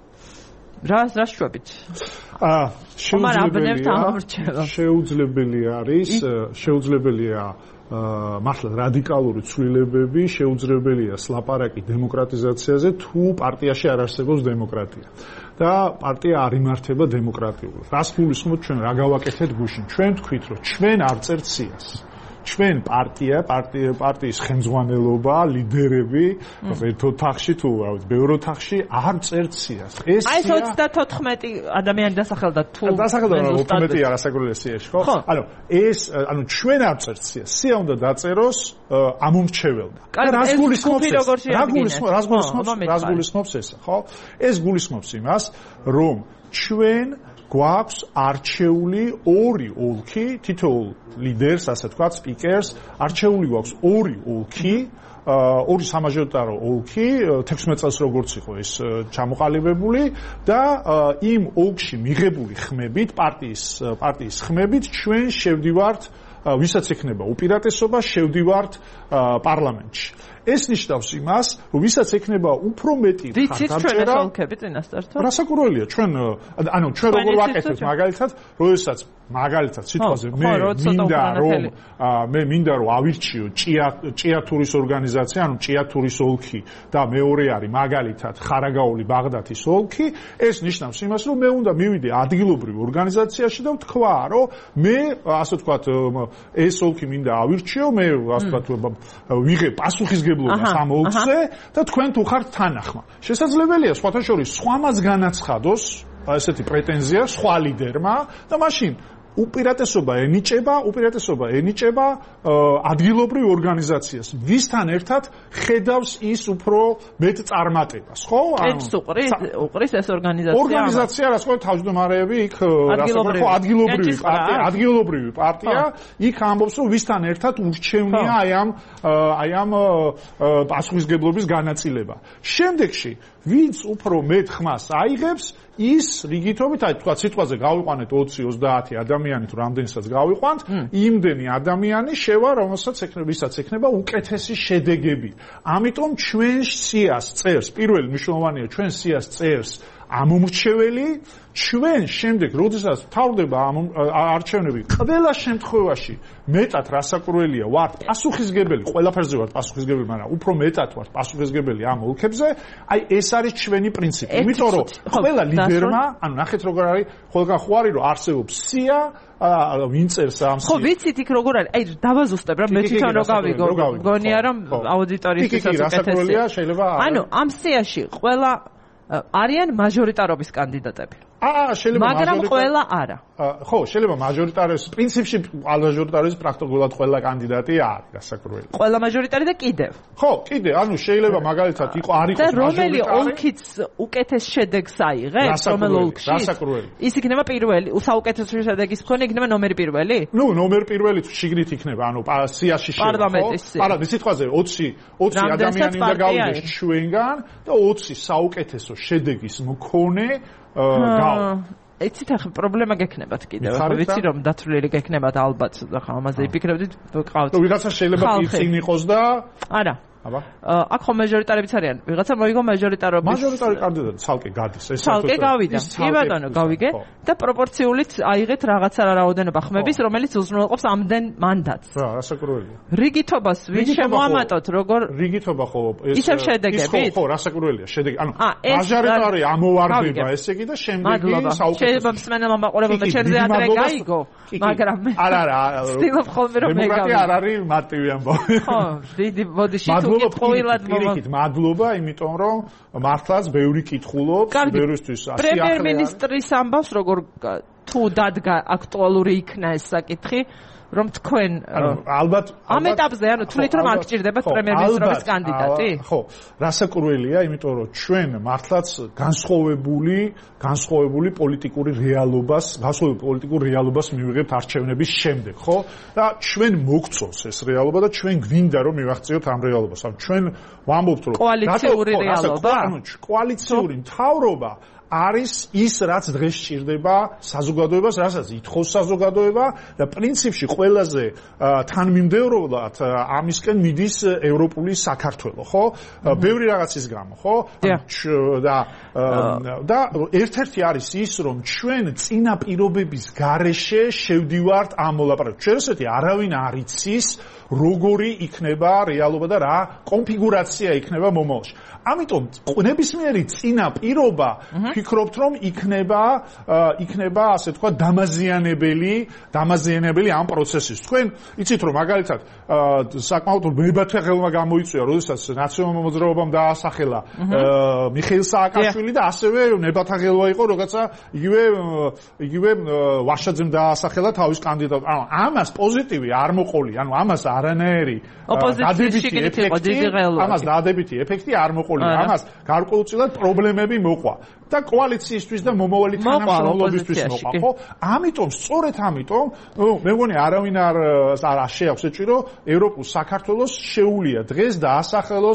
რა რა შვებით აა შეუძლებელია შეუძლებელი არის შეუძლებელია მართლა რადიკალური ცვლილებები შეუძლებელია სლაპარაკი დემოკრატიზაციაზე თუ პარტიაში არ არსებობს დემოკრატია და პარტია არ იმართება დემოკრატიულად. რას გულისხმობთ ჩვენ რა გავაკეთეთ გუშინ? ჩვენ თქვით რომ ჩვენ არ წერთ სიას. ჩვენ პარტია, პარტია პარტიის ხელმძღვანელობა, ლიდერები, ერთ ოთახში თუ რა ვიცი, ბევრ ოთახში არ წერთ სიას. ეს აი ოცდათოთხმეტი ადამიანი დასახელდა თუ დასახელდა ოცდათოთხმეტი არასაკურველი სიაში, ხო? ანუ ეს ანუ ჩვენ არ წერთ სიას. სია უნდა დაწეროს ამომრჩეველდა. რას გულისხმობს ეს? რა გულისხმობს? რას გულისხმობს? რას გულისხმობს ეს? ხო? ეს გულისხმობს იმას, რომ ჩვენ გვაქვს არჩეული ორი ოლქი, თითოეულ ლიდერს, ასე ვთქვათ, სპიკერს, არჩეული გვაქვს ორი ოლქი, ორი სამაჟორიტარო ოლქი, თექვსმეტ წელს როგორც იყო ეს ჩამოყალიბებული და იმ ოლქში მიღებული ხმებით, პარტიის პარტიის ხმებით ჩვენ შევდივართ ვისაც ექნება უპირატესობა, შევდივართ პარლამენტში. ეს ნიშნავს იმას, რომ ვისაც ექნება უფრო მეტი ხარდამჭერა, ოლქები წინასწართო. რასაკურველია, ჩვენ ანუ ჩვენ როგორ ვაკეთებთ მაგალითად, როდესაც მაგალითად სიტყვაზე მე მინდა რომ მე მინდა რომ ავირჩიო ჭიათურის ორგანიზაცია, ანუ ჭიათურის ოლქი და მეორე არის მაგალითად ხარაგაული ბაღდათის ოლქი, ეს ნიშნავს იმას, რომ მე უნდა მივიდე ადგილობრივ ორგანიზაციაში და ვთქვა, რომ მე ასე ვთქვათ ეს ოლქი მინდა ავირჩიო, მე ასე ვთქვათ ვიღებ პასუხისგებლობას ამ ოლქზე და თქვენ თუ ხართ თანახმა. შესაძლებელია სხვათა შორის სხვამაც განაცხადოს ესეთი პრეტენზია სხვა ლიდერმა და მაშინ უპირატესობა ენიჭება, უპირატესობა ენიჭება ადგილობრივ ორგანიზაციას. ვისთან ერთად ხედავს ის უფრო მეტ წარმატებას, ხო? ანუ უყრის უყრის ეს ორგანიზაცია. ორგანიზაცია, რა თქმა უნდა, თავმჯდომარეები იქ რასაკურველია, ადგილობრივი პარტია, ადგილობრივი პარტია, იქ ამბობს, რომ ვისთან ერთად ურჩევნია აი ამ აი ამ პასუხისგებლობის განაწილება. შემდეგში ვინც უფრო მეტ ხმას აიღებს, ის რიგითობით, აი თქვა სიტყვაზე გავიყვანეთ ოცი ოცდაათი ადამიანი თუ რამდენსაც გავიყვანთ, იმდენი ადამიანი შევა, რომელსაც ექნება, ვისაც ექნება უკეთესი შედეგები. ამიტომ ჩვენ სიას წერს, პირველი მნიშვნელოვანია, ჩვენ სიას წერს ამომრჩეველი, ჩვენ შემდეგ, როდესაც თავდება არჩევნები, ყველა შემთხვევაში მეტად რასაკურველია ვართ პასუხისგებელი, ყველაფერზე ვართ პასუხისგებელი, მაგრამ უფრო მეტად ვართ პასუხისგებელი ამ ოლქებზე, აი ეს არის ჩვენი პრინციპი. იმიტომ რომ ყველა ლიდერმა, ანუ ნახეთ როგორ არის, ყველგან ხო არის რომ არსებობს სია, ვინ წერს ამ სიას. ხო, ვიცით იქ როგორ არის? აი დავაზუსტებ რა, მე თვითონ რო გავიგო, მგონია რომ აუდიტორიისთვისაც რასაკურველია შეიძლება. ანუ ამ სიაში ყველა არიან მაჟორიტარობის კანდიდატები. აა შეიძლება მაგრამ ყველა არა. ხო, შეიძლება მაჟორიტარობის პრინციპში მაჟორიტარობის პრაქტიკულად ყველა კანდიდატი არის გასაკრუელი. ყველა მაჟორიტარი და კიდევ. ხო, კიდე, ანუ შეიძლება მაგალითად იყო არ იყოს მაჟორიტარი. და რომელი ოლქიც უკეთეს შედეგს აიღებს, რომელ ოლქში? გასაკრუელი. ის იქნება პირველი, საუკეთესო შედეგის მქონე იქნება ნომერი პირველი? ნუ, ნომერი პირველი შიგნით იქნება, ანუ სიაში შევა. პარლამენტის სია. პარლამენტის სიტყვაზე ოცი ოცი ადამიანი უნდა გავიდეს ჩვენგან და ოცი საუკეთესო შედეგის მქონე გავა. ეცით ახლა პრობლემა გექნებათ კიდევ. ახლა ვიცი რომ დათვლილი გექნებათ ალბათ, ახლა ამაზე იფიქრებდით, გყავთ. ნუ ვიღაცა შეიძლება წინ იყოს და არა. აბა. აქ ხომ მაჟორიტარებიც არიან. ვიღაცა მოიგო მაჟორიტარობის. მაჟორიტარი კანდიდატი ცალკე გადის. ეს ცალკე გავიდა. კი ბატონო, გავიგე და პროპორციულით აიღეთ რაღაცა რაოდენობა ხმების, რომელიც უზრუნველყოფს ამდენ მანდატს. რა, რასაკურველია. რიგითობას ვინ შემოამატოთ, როგორ რიგითობა ხო ეს ისევ შედეგებით? ხო, რასაკურველია, შედეგი. ანუ მაჟორიტარი ამოვარდება, ესე იგი და შემდეგი საუკეთესო. შეიძლება მსმენელმა მაყურებელმა ჩერზე ადრე გაიგო, მაგრამ არა, არა. ვცდილობ ხოლმე რომ მე გავიგო. დემოკრატია არ არის მარტივი ამბავი. ხო, დიდი ბოდიში პირიქით მადლობა, იმიტომ რომ მართლაც ბევრი კითხულობს, ბევრისთვის ასი ახლა. პრემიერ-მინისტრის ამბავს როგორ თუ დადგა აქტუალური იქნა ეს საკითხი, რომ თქვენ ალბათ ამ ეტაპზე ანუ თვლით რომ არ გჭირდებათ პრემიერ-მინისტრობის კანდიდატი? ხო, რასაკურველია, იმიტომ რომ ჩვენ მართლაც განსხვავებული, განსხვავებული პოლიტიკური რეალობას, განსხვავებული პოლიტიკურ რეალობას მივიღებთ არჩევნების შემდეგ, ხო? და ჩვენ მოგწონს ეს რეალობა და ჩვენ გვინდა რომ მივახციოთ ამ რეალობას. ანუ ჩვენ ვამბობთ რომ კოალიციური რეალობა, ანუ კოალიციური მთავრობა არის ის, რაც დღეს სჭირდება საზოგადოებას, რასაც ითხოვს საზოგადოება და პრინციპში ყველაზე თანმიმდევრულად ამისკენ მიდის ევროპული საქართველო, ხო? ბევრი რაღაცის გამო, ხო? და და ერთ-ერთი არის ის, რომ ჩვენ წინა პირობების გარეშე შევდივართ ამ მოლაპარაკებაში. ჩვენ ესეთი არავინ არ იცის, როგორი იქნება რეალობა და რა კონფიგურაცია იქნება მომავალში. ამიტომ ნებისმიერი წინა პირობა ვფიქრობთ რომ იქნება იქნება ასე თქვა დამაზიანებელი დამაზიანებელი ამ პროცესის. თქვენ იცით რომ მაგალითად საკმაოდ მებათაღელმა გამოიწვია, როდესაც ნაციონალურ მოძრაობამ დაასახელა მიხეილ სააკაშვილი და ასევე ნებათაღელვა იყო რაღაცა იგივე იგივე ვაშაძემ დაასახელა თავის კანდიდატად. ანუ ამას პოზიტივი არ მოყოლი, ანუ ამას არანაირი ოპოზიციაში იყო დიდი ღელვა. ამას დადებითი ეფექტი არ მოყოლი. ამას გარკვეულწილად პრობლემები მოყვა და კოალიციისთვის და მომავალი თანამშრომლობისთვის მოყვა, ხო? ამიტომ სწორედ ამიტომ, მე მგონი არავინ არ არ შეაქვს ეჭვი, რომ ევროპულ საქართველოს შეუძლია დღეს დაასახელოს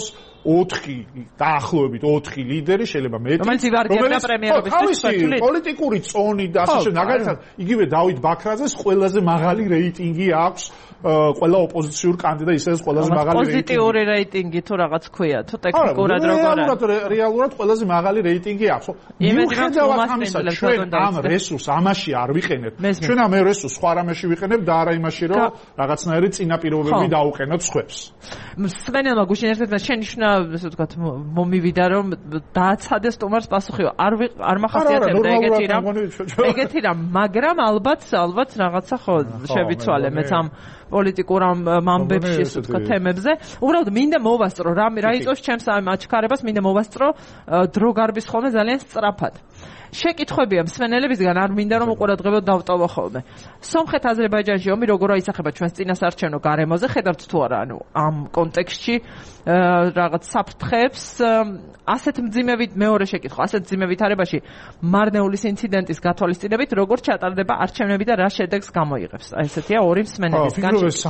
ოთხი დაახლოებით ოთხი ლიდერი შეიძლება მეტი რომელიც ივარგებდა პრემიერობის თავისი პოლიტიკური წონი და ასე შემდეგ მაგალითად იგივე დავით ბაქრაძეს ყველაზე მაღალი რეიტინგი აქვს ყველა ოპოზიციურ კანდიდატს ისე ყველაზე მაღალი რეიტინგი პოზიტიური რეიტინგი თუ რაღაც ქვია თუ ტექნიკურად როგორ არის რეალურად ყველაზე მაღალი რეიტინგი აქვს მიუხედავად ამისა ჩვენ ამ რესურს ამაში არ ვიყენებთ ჩვენ ამ რესურს სხვა რამეში ვიყენებთ და არა იმაში რომ რაღაცნაირი წინაპირობები დაუყენოთ სხვებს სვენელმა გუშინ ერთ-ერთი შენიშვნა ესე ვთქვათ მომივიდა რომ დააცადეს სტუმარს პასუხი არ არ მახასიათებდა ეგეთი რამ ეგეთი რამ მაგრამ ალბათ ალბათ რაღაცა ხო შევიცვალე მეც ამ პოლიტიკურ ამ მამბებში ესე ვთქვათ თემებზე უბრალოდ მინდა მოვასწრო რა რა იწვევს ჩემს ამ აჩქარებას მინდა მოვასწრო დრო გარბის ხოლმე ძალიან სწრაფად შეკითხვებია მსვენელებისგან არ მინდა რომ უყურადღებოდ დავტოვო ხოლმე სომხეთ-აზერბაიჯანში ომი როგორ აისახება ჩვენს წინასარჩევნო გარემოზე ხედავთ თუ არა ანუ ამ კონტექსტში რაღაც საფრთხეებს ასეთ მძიმევით მეორე შეკითხვა ასეთ მძიმე ვითარებაში მარნეულის ინციდენტის გათვალისწინებით როგორ ჩატარდება არჩევნები და რა შედეგს გამოიღებს აი ესეთია ორი მსმენელისგან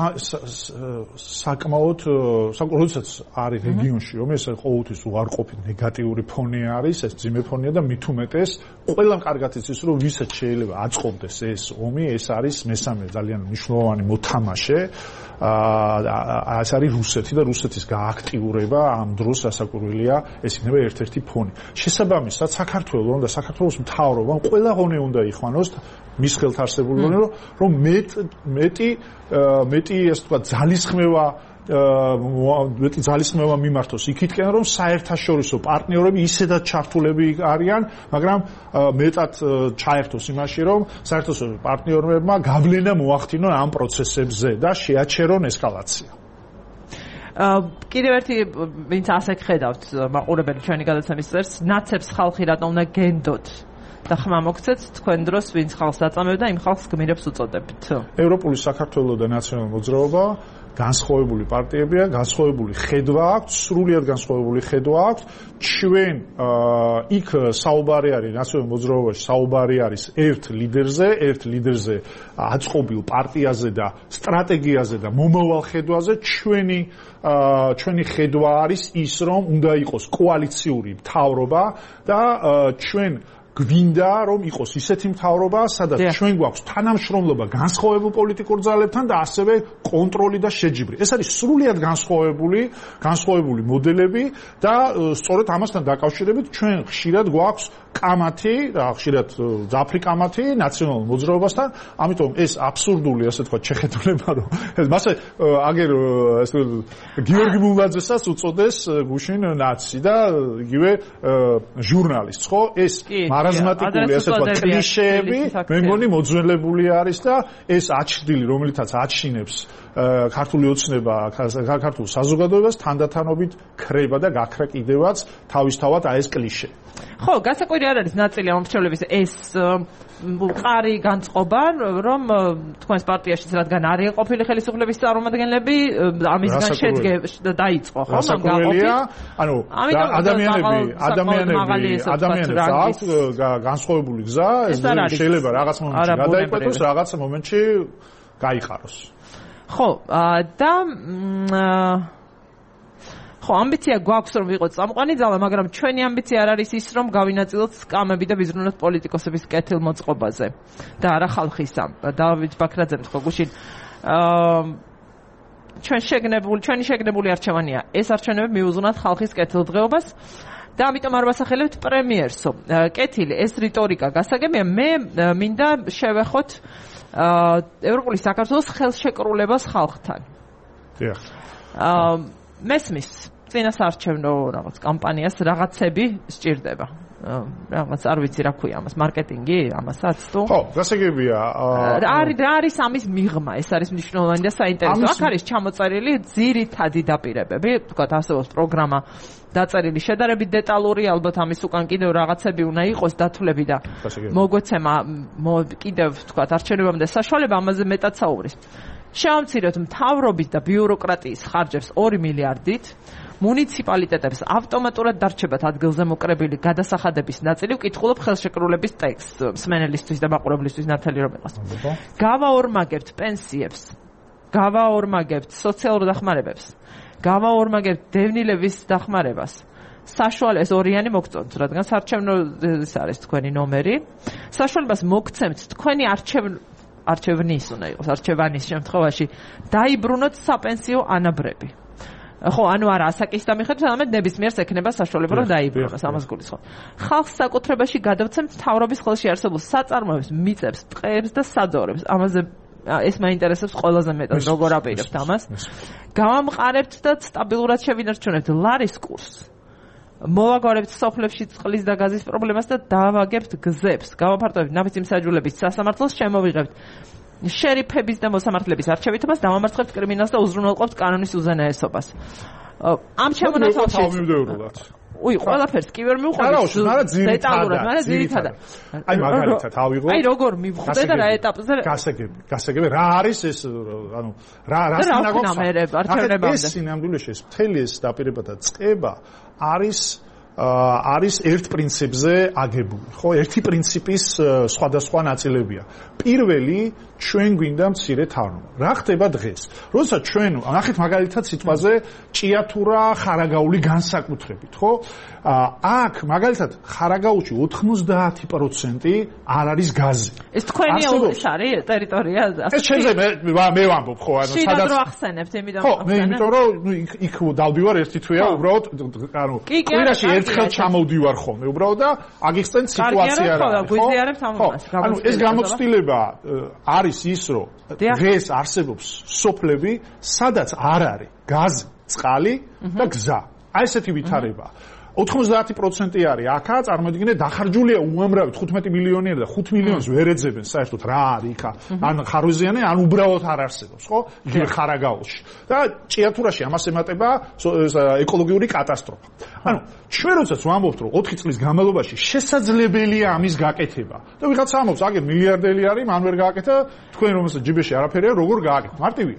საკმაოდ საკმაოდაც არის რეგიონში რომ ეს ყოველთვის უარყოფით ნეგატიური ფონი არის ეს მძიმე ფონია და მით უმეტეს ყველამ კარგად იცის რომ ვისაც შეიძლება აწყობდეს ეს ომი ეს არის მესამე ძალიან მნიშვნელოვანი მოთამაშე აა ეს არის რუსეთი და რუსეთის გააქტიურება ამ დროს ასაკურველია ეს იქნება ერთ-ერთი ფონი შესაბამისად საქართველოს და საქართველოს მთავრობამ ყველა ღონე უნდა იხვანოს მის ხელთ არსებული ღონე რომ მეტ მეტი მეტი ასე ვთქვათ ძალისხმევა მეტი ძალისხმევა მიმართოს იქითკენ რომ საერთაშორისო პარტნიორები ისედაც ჩართულები არიან მაგრამ მეტად ჩაერთოს იმაში რომ საერთაშორისო პარტნიორებმა გავლენა მოახდინონ ამ პროცესებზე და შეაჩერონ ესკალაცია კიდევ ერთი ვინც ასე ხედავთ მაყურებელი ჩვენი გადაცემის წერს ნაცებს ხალხი რატომ უნდა გენდოთ და ხმა მოგცეთ თქვენ დროს ვინც ხალხს აწამებდა იმ ხალხს გმირებს უწოდებთ ევროპული საქართველოს და ნაციონალური მოძრაობა განსხვავებული პარტიებია, განსხვავებული ხედვა აქვს, სრულიად განსხვავებული ხედვა აქვს. ჩვენ იქ საუბარი არის ნაციონალურ მოძრაობაში, საუბარი არის ერთ ლიდერზე, ერთ ლიდერზე აწყობილ პარტიაზე და სტრატეგიაზე და მომავალ ხედვაზე. ჩვენი ჩვენი ხედვა არის ის, რომ უნდა იყოს კოალიციური მთავრობა და ჩვენ გვინდა რომ იყოს ისეთი მთავრობა, სადაც ჩვენ გვაქვს თანამშრომლობა განსხვავებულ პოლიტიკურ ძალებთან და ასევე კონტროლი და შეჯიბრი. ეს არის სრულიად განსხვავებული, განსხვავებული მოდელები და სწორედ ამასთან დაკავშირებით ჩვენ ხშირად გვაქვს კამათი და ხშირად ძაფრი კამათი ნაციონალურ მოძრაობასთან, ამიტომ ეს აბსურდული, ასე თქვა, შეხედულება რომ მასე აგერ ესე გიორგი მულაძესაც უწოდეს გუშინ ნაცი და იგივე ჟურნალისტს, ხო? ეს მარაზმატიკული, ასე თქვა, კლიშეები მე მგონი მოძველებული არის და ეს აჩრდილი, რომელიცაც აჩინებს ქართული ოცნება, ქართულ საზოგადოებას თანდათანობით ქრება და გაქრა კიდევაც თავისთავად აი ეს კლიშე. ხო, გასაკვირი არ არის ნაწილი ამ მრჩევლების ეს მყარი განწყობა, რომ თქვენს პარტიაშიც რადგან არის ყოფილი ხელისუფლების წარმომადგენლები, ამისგან შედგე დაიწყო, ხო, ამ გაყოფით. ანუ ადამიანები, ადამიანები, ადამიანებს აქვს განსხვავებული გზა, შეიძლება რაღაც მომენტში გადაიყვეთოს, რაღაც მომენტში გაიყაროს. ხო, და ხო, ამბიცია გვაქვს რომ ვიყოთ წამყვანი ძალა, მაგრამ ჩვენი ამბიცია არ არის ის, რომ გავინაწილოთ სკამები და ვიზრუნოთ პოლიტიკოსების კეთილმოწყობაზე და არა ხალხისა. დავით ბაქრაძემ თქვა გუშინ, ჩვენ შეგნებული, ჩვენი შეგნებული არჩევანია. ეს არჩევნები მიუზრუნოთ ხალხის კეთილდღეობას და ამიტომ არ ვასახელებთ პრემიერსო. კეთილი, ეს რიტორიკა გასაგებია, მე მინდა შევეხოთ ევროპული საქართველოს ხელშეკრულებას ხალხთან. დიახ. აა მესმის წინასაარჩევნო რაღაც კამპანიას რაღაცები სჭირდება. რაღაც არ ვიცი რა ქვია ამას, მარკეტინგი, ამასაც თუ? ხო, გასაგებია. არის რა არის ამის მიღმა, ეს არის მნიშვნელოვანი და საინტერესო. აქ არის ჩამოწერილი ძირითადი დაპირებები, თქვათ არსებობს პროგრამა დაწერილი შედარებით დეტალური, ალბათ ამის უკან კიდევ რაღაცები უნდა იყოს დათვლები და მოგვეცემა კიდევ თქვათ არჩევნებამდე საშუალება ამაზე მეტად საუბრის. შევამციროთ მთავრობის და ბიუროკრატიის ხარჯებს ორი მილიარდით, მუნიციპალიტეტებს ავტომატურად დარჩებათ ადგილზე მოკრებილი გადასახადების ნაწილი, ვკითხულობ ხელშეკრულების ტექსტს, მსმენელისთვის და მაყურებლისთვის ნათელი რომ იყოს. გავაორმაგებთ პენსიებს, გავაორმაგებთ სოციალურ დახმარებებს, გამაორმაგებთ დევნილების დახმარებას. საშუალეს ორიანი მოგწონთ, რადგან საარჩევნო ეს არის თქვენი ნომერი. საშუალებას მოგცემთ თქვენი არჩევ არჩევნის უნდა იყოს, არჩევანის შემთხვევაში დაიბრუნოთ საპენსიო ანაბრები. ხო, ანუ არა ასაკის დამიხებით, არამედ ნებისმიერს ექნება საშუალება რომ დაიბრუნოს, ამას გულისხმობ. ხალხს საკუთრებაში გადავცემთ მთავრობის ხელში არსებულ საწარმოებს, მიწებს, ტყეებს და საძოვრებს. ამაზე ეს მაინტერესებს ყველაზე მეტად როგორ აპირებთ ამას. გავამყარებთ და სტაბილურად შევინარჩუნებთ ლარის კურსს. მოვაგვარებთ სოფლებში წყლის და გაზის პრობლემას და დავაგებთ გზებს. გავაფართოვებთ ნავთობის მსაჯულების სასამართლოს, შემოვიღებთ შერიფების და მოსამართლების არჩევითობას, დავამარცხებთ კრიმინალს და უზრუნველყოფთ კანონის უზენაესობას. ამ შემონახავში უი, ყველაფერს კი ვერ მივხვდით. დეტალურად, მაგრამ ძირითადად. აი მაგალითად ავიღო. აი როგორ მივხვდე და რა ეტაპზე? გასაგები, გასაგები, რა არის ეს, ანუ რა რა სინამდვილეა, ეს სინამდვილეში ეს მთელი ეს დაპირება და წყება არის არის ერთ პრინციპზე აგებული, ხო? ერთი პრინციპის სხვადასხვა ნაწილებია. პირველი, ჩვენ გვინდა მცირე თარგმნა. რა ხდება დღეს? როდესაც ჩვენ ნახეთ მაგალითად სიტყვაზე ჭიათურა ხარაგაული განსაკუთრებით, ხო? აქ მაგალითად ხარაგაულში ოთხმოცდაათი პროცენტი არ არის გაზი. ეს თქვენი ეს არის ტერიტორია? ეს ჩემზე მე მე ვამბობ, ხო, ანუ სადაც რო ახსენებთ, იმიტომ ხო, მე იმიტომ რომ ნუ იქ დავდივარ ერთი თვეა, უბრალოდ ანუ კვირაში ერთხელ ჩამოვდივარ ხოლმე, უბრალოდ და აგიხსენ სიტუაცია რა. ხო, ანუ ეს გამოცდილება არის ის, რომ დღეს არსებობს სოფლები, სადაც არ არის გაზი, წყალი და გზა. აი ესეთი ვითარება. ოთხმოცდაათი პროცენტი არის აქა, წარმოიდგინეთ, დახარჯულია უამრავი თხუთმეტი მილიონი და ხუთ მილიონს ვერ ეძებენ საერთოდ რა არის იქა. ან ხარვეზიანი, ან უბრალოდ არ არსებობს, ხო? იგივე ხარაგაულში. და ჭიათურაში ამას ემატება ეკოლოგიური კატასტროფა. ანუ ჩვენ როდესაც ვამბობთ, რომ ოთხი წლის განმავლობაში შესაძლებელია ამის გაკეთება. და ვიღაცა ამბობს, აგერ მილიარდელი არის, მან ვერ გააკეთა, თქვენ რომელსაც ჯიბეში არაფერია, როგორ გააკეთეთ? მარტივია.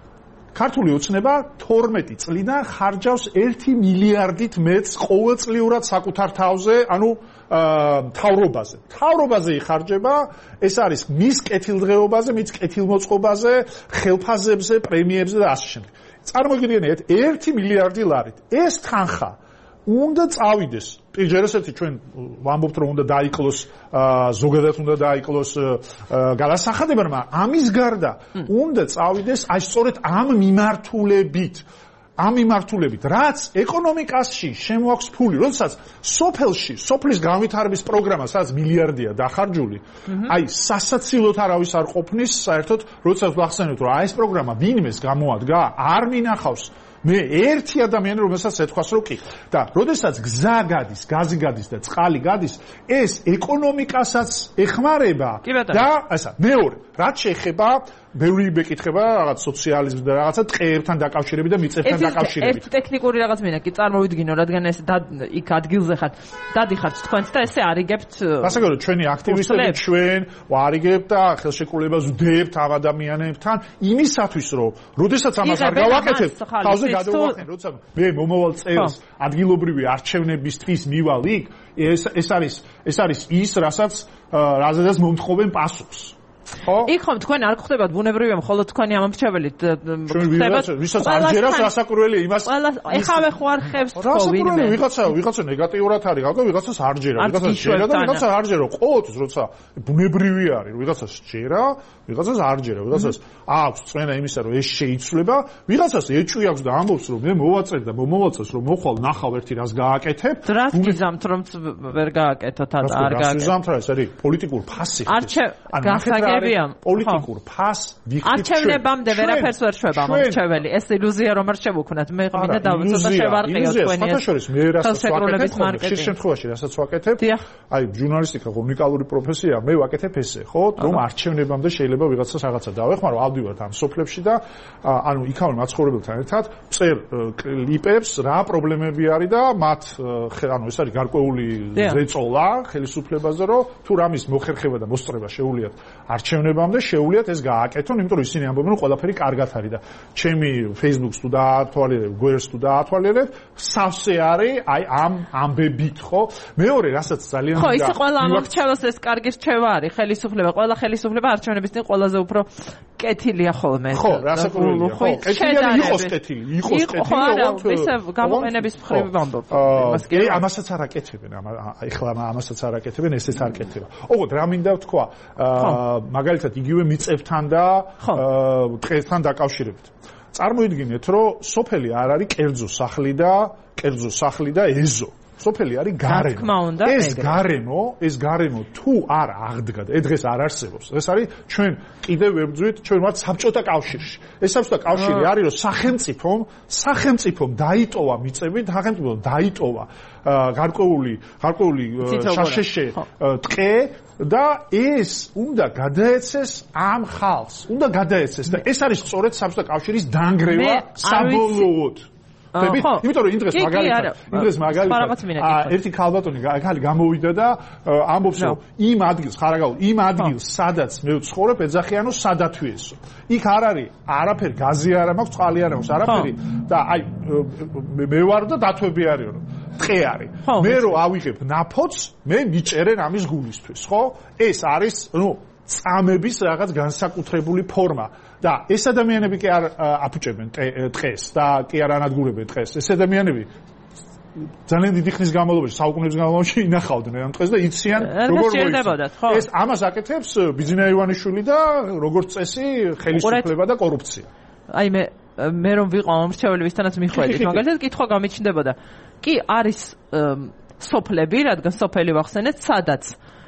ქართული ოცნება თორმეტი წლიდან ხარჯავს ერთი მილიარდით მეტს ყოველწლიურად საკუთარ თავზე, ანუ მთავრობაზე. მთავრობაზე იხარჯება, ეს არის მის კეთილდღეობაზე, მის კეთილმოწყობაზე, ხელფასებზე, პრემიებზე და ასე შემდეგ. წარმოგიდგენთ, ერთი მილიარდი ლარით. ეს თანხა უნდა წავიდეს. ჯერ ესეთი ჩვენ ვამბობთ, რომ უნდა დაიკლოს, ზოგადად უნდა დაიკლოს გადასახადება, მაგრამ ამის გარდა უნდა წავიდეს აი სწორედ ამ მიმართულებით. ამ მიმართულებით, რაც ეკონომიკაში შემოაქვს ფული, როდესაც სოფელში, სოფლის განვითარების პროგრამა, სადაც მილიარდია დახარჯული, აი სასაცილოდ არავის არ ყოფნის, საერთოდ, როდესაც ვახსენებთ, რომ აი ეს პროგრამა ვინმეს გამოადგა, არ მინახავს მე ერთი ადამიანი, რომელსაც ეთქვას, რომ კი. და როდესაც გზა გადის, გაზი გადის და წყალი გადის, ეს ეკონომიკასაც ეხმარება და ესა მეორე, რაც შეეხება ბევრი მეკითხება რაღაც სოციალიზმს და რაღაცა ტყეებთან დაკავშირებით და მიწებთან დაკავშირებით. ეს ტექნიკური რაღაც მინდა კი წარმოვიდგინო, რადგან ეს იქ ადგილზე ხართ, დადიხართ თქვენც და ესე არიგებთ. გასაგებია, ჩვენი აქტივისტები ჩვენ ვარიგებთ და ხელშეკრულებას ვდებთ ამ ადამიანებთან იმისათვის, რომ როდესაც ამას არ გავაკეთებ, თავზე გადავახენ, როცა მე მომავალ წელს ადგილობრივი არჩევნებისთვის მივალ იქ, ეს ეს არის ეს არის ის, რასაც რაზედაც მომთხოვენ პასუხს. იქ ხომ თქვენ არ გხვდებათ ბუნებრივია მხოლოდ თქვენი ამომრჩეველი ხდებათ ვისაც არჯერას რასაკურველია იმას ეხავე ხო არ ხევს თქო ვინმე ვიღაცა ვიღაცა ნეგატიურად არის გავგო ვიღაცას არჯერა ვიღაცას ჯერა და ვიღაცა არჯერო ყოველთვის როცა ბუნებრივი არის ვიღაცას ჯერა ვიღაცას არჯერა ვიღაცას აქვს წვენა იმისა რომ ეს შეიცვლება ვიღაცას ეჭვი აქვს და ამბობს რომ მე მოვაწერ და მომავალწელს რომ მოხვალ ნახავ ერთი რას გააკეთებ დრას გიზამთ რომ ვერ გააკეთოთ ან არ გააკეთოთ გიზამთ რა ეს არის პოლიტიკურ ფასი არჩევ პოლიტიკურ ფას ვიხდით არჩევნებამდე ვერაფერს ვერ შვება მომრჩეველი ეს ილუზია რომ არ შევუქნათ მე მინდა დავუცოთ შევარყიოთ თქვენი ფათაშორის მე რასაც ვაკეთებ ხშირ შემთხვევაში რასაც ვაკეთებ აი ჟურნალისტიკა უნიკალური პროფესია მე ვაკეთებ ესე ხო რომ არჩევნებამდე შეიძლება ვიღაცას რაღაცა დავეხმარო ავდივართ ამ სოფლებში და ანუ იქავნ მაცხოვრებელთან ერთად წერ კლიპებს რა პრობლემები არის და მათ ანუ ეს არის გარკვეული ზეწოლა ხელისუფლებაზე რომ თუ რამის მოხერხება და მოსწრება შეუულიათ არჩევნებამდე შეუძლიათ ეს გააკეთონ, იმიტომ რომ ისინი ამბობენ, რომ ყველაფერი კარგად არის და ჩემი Facebook-ს თუ დაათვალიერებ, გვერდს თუ დაათვალიერებ, სავსე არის აი ამ ამბებით, ხო? მეორე, რასაც ძალიან ხო, ისე ყველა ამორჩევას ეს კარგი რჩევა არის, ხელისუფლება, ყველა ხელისუფლება არჩევნების წინ ყველაზე უფრო კეთილია ხოლმე. ხო, რასაკვირველია, ხო, კეთილია იყოს კეთილი, იყოს კეთილი, ხო, არა, ისე გამოყენების მხრივ ვამბობ. კი, ამასაც არ აკეთებენ, ეხლა ამასაც არ აკეთებენ, ესეც არ კეთდება. ოღონდ რა მინდა ვთქვა, მაგალითად იგივე მიწებთან და ტყესთან დაკავშირებით. წარმოიდგინეთ, რომ სოფელი არ არის კერძო სახლი და კერძო სახლი და ეზო. სოფელი არის გარემო. ეს გარემო, ეს გარემო თუ არ აღდგა და დღეს არ არსებობს. ეს არის ჩვენ კიდევ ვებძვით, ჩვენ ვართ საბჭოთა კავშირში. ეს საბჭოთა კავშირი არის, რომ სახელმწიფომ, სახელმწიფომ დაიტოვა მიწები, სახელმწიფომ დაიტოვა გარკვეული, გარკვეული შაშეშე ტყე და ეს უნდა გადაეცეს ამ ხალხს. უნდა გადაეცეს და ეს არის სწორედ საბჭოთა კავშირის დანგრევა საბოლოოდ. ხები? იმიტომ რომ იმ დღეს მაგალითად, იმ დღეს მაგალითად ერთი ქალბატონი ხალი გამოვიდა და ამბობს რომ იმ ადგილს, ხარაგაულ, იმ ადგილს, სადაც მე ვცხოვრობ, ეძახიანო სადათვიესო. იქ არ არის არაფერი, გაზი არ მაქვს, წყალი არ მაქვს, არაფერი და აი მე ვარ და დათვები არისო. ტყე არის. მე რო ავიღებ ნაფოც, მე მიჭერენ ამის გულისთვის, ხო? ეს არის, ნუ წამების რაღაც განსაკუთრებული ფორმა და ეს ადამიანები კი არ აფუჭებენ ტყეს და კი არ ანადგურებენ ტყეს. ეს ადამიანები ძალიან დიდი ხნის განმავლობაში, საუკუნეების განმავლობაში ინახავდნენ ამ ტყეს და იციან როგორ მოიცვა. ეს ამას აკეთებს ბიძინა ივანიშვილი და როგორც წესი ხელისუფლება და კორუფცია. აი მე მე რომ ვიყო ამორჩეული ვისთანაც მიხვედით, მაგალითად კითხვა გამიჩნდებოდა. კი არის სოფლები, რადგან სოფელი ვახსენეთ, სადაც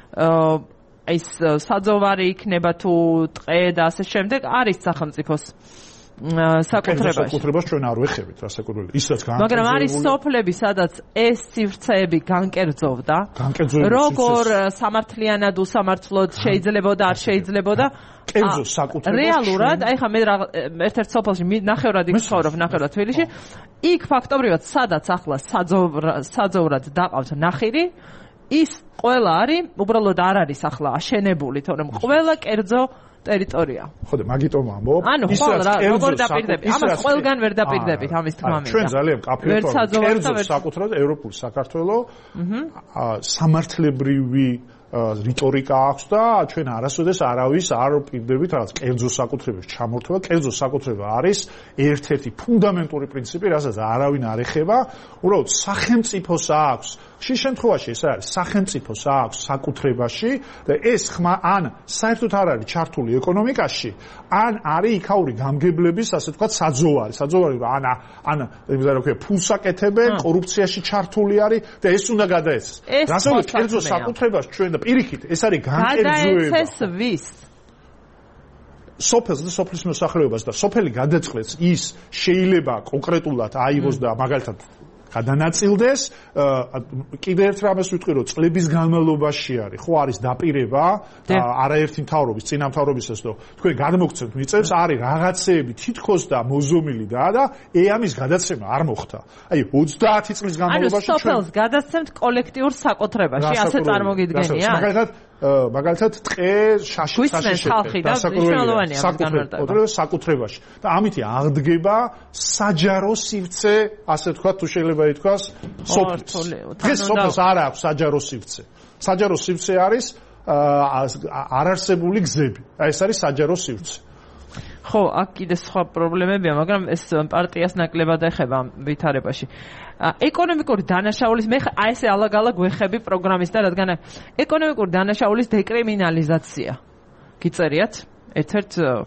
ეს საძოვარი იქნება თუ ტყე და ასე შემდეგ არის სახელმწიფოს საკუთრებაში. საკუთრებას ჩვენ არ ვეხებით, რასაკვირველია. ისაც განკერძოებული. მაგრამ არის სოფლები, სადაც ეს სივრცეები განკერძოვდა. როგორ სამართლიანად უსამართლოდ შეიძლებოდა, არ შეიძლებოდა. კერძო საკუთრებას. რეალურად, აი ხა მე ერთ-ერთ სოფელში ნახევრად იქ ცხოვრობ, ნახევრად თბილისში. იქ ფაქტობრივად სადაც ახლა საძოვრად დაყავთ ნახირი ის ყველა არის, უბრალოდ არ არის ახლა აშენებული, თორემ ყველა კერძო ტერიტორია. ხო და მაგიტომ ამბობ, ის როგორ დაპირდები? ამას ყველგან ვერ დაპირდებით ამის თქმა მინდა. ჩვენ ძალიან კაფეოთო კერძო საკუთრად ევროპული საქართველო სამართლებრივი რიტორიკა აქვს და ჩვენ არასოდეს არავის არ პირდებით რაღაც კერძო საკუთრების ჩამორთვა. კერძო საკუთრება არის ერთ-ერთი ფუნდამენტური პრინციპი, რასაც არავინ არ ეხება. უბრალოდ სახელმწიფოს აქვს, ხშირ შემთხვევაში ეს არის სახელმწიფოს აქვს საკუთრებაში და ეს ხმა ან საერთოდ არ არის ჩართული ეკონომიკაში, ან არის იქაური გამგებლების, ასე ვთქვათ, საძოვარი. საძოვარი რომ ან ან იმის რა ქვია, ფულს აკეთებენ, კორუფციაში ჩართული არის და ეს უნდა გადაეცეს. რასაკვირველია, კერძო საკუთრებას ჩვენ და პირიქით, ეს არის განკერძოება. გადაეცეს ვის? სოფელს და სოფლის მოსახლეობას და სოფელი გადაწყდეს ის შეიძლება კონკრეტულად აიღოს და მაგალითად გადანაწილდეს. კიდევ ერთ რამეს ვიტყვი, რომ წლების განმავლობაში არის, ხო არის დაპირება არაერთი მთავრობის, წინა მთავრობისას, რომ თქვენ გადმოგცემთ მიწებს, არის რაღაცეები თითქოს და მოზომილი და და ეამის გადაცემა არ მოხდა. აი ოცდაათი წლის განმავლობაში ჩვენ სოფელს გადაცემთ კოლექტიურ საკუთრებაში, ასე წარმოგიდგენია? მაგალითად მაგალითად ტყე შაშიშები და საკუთრებაში და ამით აღდგება საჯარო სივრცე, ასე ვთქვათ, თუ შეიძლება ითქვას, სოფლის. დღეს სოფელს არ აქვს საჯარო სივრცე. საჯარო სივრცე არის არარსებული გზები. აი ეს არის საჯარო სივრცე. ხო, აქ კიდე სხვა პრობლემებია, მაგრამ ეს პარტიას ნაკლებად ეხება ვითარებაში. ეკონომიკური დანაშაულის მე აი ესე ალაგ-ალაგ ვეხები პროგრამის და რადგან ეკონომიკური დანაშაულის დეკრიმინალიზაცია გიწერიათ ერთ-ერთ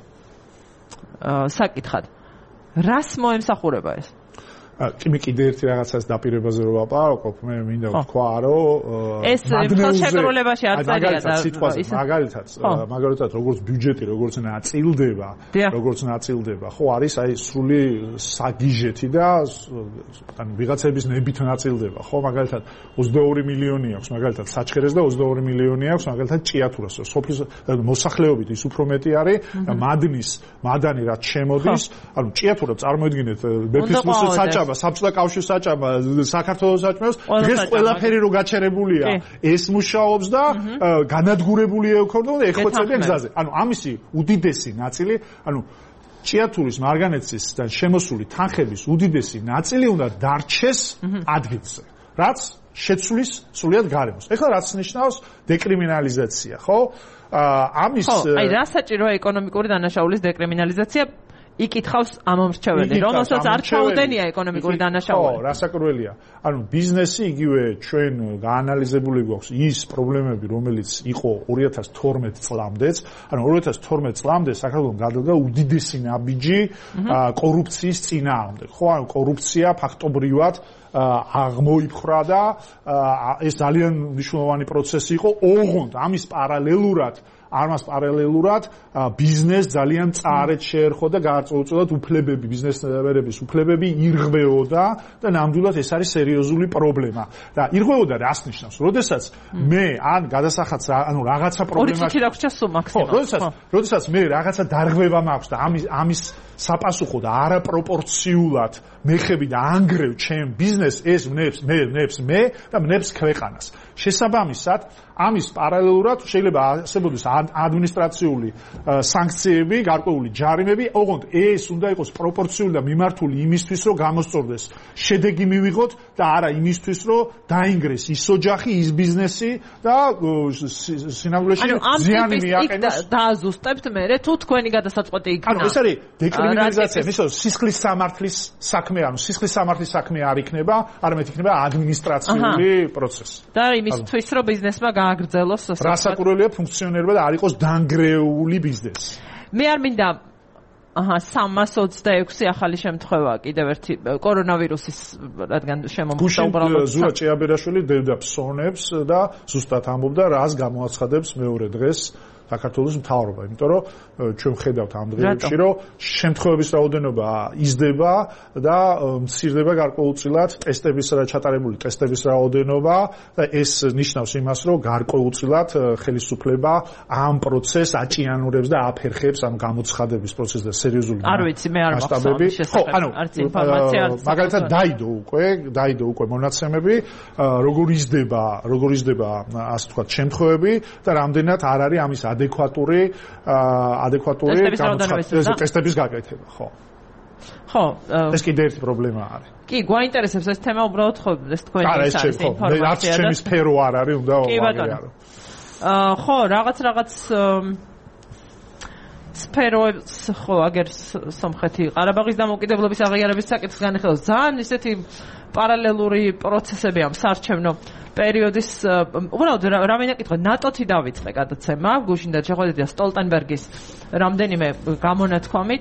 საკითხად. რას მოემსახურება ეს? მე კიდე ერთი რაღაცას დაპირებაზე რო ვაპარაკობ, მე მინდა ვთქვა, რომ ეს ხელშეკრულებაში არ წერია და მაგალითად, მაგალითად როგორც ბიუჯეტი, როგორც ნაწილდება, როგორც ნაწილდება, ხო არის აი სრული საგიჟეთი და ანუ ვიღაცების ნებით ნაწილდება, ხო მაგალითად ოცდაორი მილიონი აქვს, მაგალითად საჩხერეს და ოცდაორი მილიონი აქვს, მაგალითად ჭიათურას, სოფლის მოსახლეობით ის უფრო მეტი არის და მადნის, მადანი რაც შემოდის, ანუ ჭიათურა წარმოიდგინეთ, მეფის მოსაჭა აჭამა, საბჭოთა კავშირს აჭამა, საქართველოს აჭამს, დღეს ყველაფერი რო გაჩერებულია, ეს მუშაობს და განადგურებული ექონდა და ეხვეწებია გზაზე. ანუ ამისი უდიდესი ნაწილი, ანუ ჭიათურის მარგანეცისგან შემოსული თანხების უდიდესი ნაწილი უნდა დარჩეს ადგილზე, რაც შეცვლის სულიად გარემოს. ეხლა რაც ნიშნავს დეკრიმინალიზაცია, ხო? ამის ხო, აი რა საჭიროა ეკონომიკური დანაშაულის დეკრიმინალიზაცია? იკითხავს ამომრჩეველი, რომელსაც არ ჩაუდენია ეკონომიკური დანაშაული. ხო, რასაკვირველია. ანუ ბიზნესი იგივე ჩვენ გაანალიზებული გვაქვს ის პრობლემები, რომელიც იყო ორი ათას თორმეტ წლამდეც, ანუ ორი ათას თორმეტ წლამდე საქართველოს გადადგა უდიდესი ნაბიჯი კორუფციის წინააღმდეგ. ხო, ანუ კორუფცია ფაქტობრივად აღმოიფხრა და ეს ძალიან მნიშვნელოვანი პროცესი იყო. ოღონდ ამის პარალელურად ამას პარალელურად ბიზნეს ძალიან წარეთ შეერხო და გაარწმუნებულად უფლებები, ბიზნესმენების უფლებები ირღვეოდა და ნამდვილად ეს არის სერიოზული პრობლემა. და ირღვეოდა რას ნიშნავს? როდესაც მე ან გადასახადს ანუ რაღაცა პრობლემა ორი წუთი დაგვრჩა სულ მაქსიმუმ. ხო, როდესაც როდესაც მე რაღაცა დარღვევა მაქვს და ამის ამის საპასუხოდ არაპროპორციულად მეხები და ანგრევ ჩემ ბიზნესს, ეს ვნებს მე ვნებს მე და ვნებს ქვეყანას. შესაბამისად, ამის პარალელურად შეიძლება არსებობდეს ადმინისტრაციული სანქციები, გარკვეული ჯარიმები, ოღონდ ეს უნდა იყოს პროპორციული და მიმართული იმისთვის, რომ გამოსწორდეს შედეგი მივიღოთ და არა იმისთვის, რომ დაინგრეს ის ოჯახი, ის ბიზნესი და სინამდვილეში ზიანი მიაყენოს. ანუ დააზუსტებთ მე, თუ თქვენი გადასაწყვეტი იქნა. ანუ ეს არის დეკრიმინალიზაცია, ისე სისხლის სამართლის საქმე, ანუ სისხლის სამართლის საქმე არ იქნება, არამედ იქნება ადმინისტრაციული პროცესი. და იმისთვის, რომ ბიზნესმა გააგრძელოს რასაკვირველია ფუნქციონირება და არ იყოს დანგრეული ბიზნესი. მე არ მინდა აჰა სამას ოცდაექვსი ახალი შემთხვევა კიდევ ერთი კორონავირუსის რადგან შემომხდა უბრალოდ ზურაბ ჭიაბერაშვილი დევდა ფსონებს და ზუსტად ამბობდა რას გამოაცხადებს მეორე დღეს საქართველოს მთავრობა, იმიტომ რომ ჩვენ ვხედავთ ამ დღეებში, რომ შემთხვევების რაოდენობა იზრდება და მცირდება გარკვეულწილად ტესტების ჩატარებული ტესტების რაოდენობა და ეს ნიშნავს იმას, რომ გარკვეულწილად ხელისუფლება ამ პროცესს აჭიანურებს და აფერხებს ამ გამოცხადების პროცესს და სერიოზული არ ვიცი, მე არ მასშტაბები. ხო, ანუ მაგალითად დაიდო უკვე, დაიდო უკვე მონაცემები, როგორ იზრდება, როგორ იზრდება ასე ვთქვათ, შემთხვევები და რამდენად არ არის ამის ადეკვატური ადეკვატური ტესტების გაკეთება, ხო. ხო, ეს კიდე ერთი პრობლემა არის. კი, გვაინტერესებს ეს თემა უბრალოდ ხო, ეს თქვენი ის არის ინფორმაცია და რაც ჩემი სფერო არ არის, უნდა ვაგეარო. ხო, რაღაც რაღაც სფეროებს ხო, აგერ სომხეთი ყარაბაღის დამოუკიდებლობის აღიარების საკითხს განიხილავს. ძალიან ისეთი პარალელური პროცესები ამ საარჩევნო პერიოდის უბრალოდ რა მინდა კითხო ნატოთი დავიწყე გადაცემა გუშინ და შეხვედრია სტოლტენბერგის რამდენიმე გამონათქვამით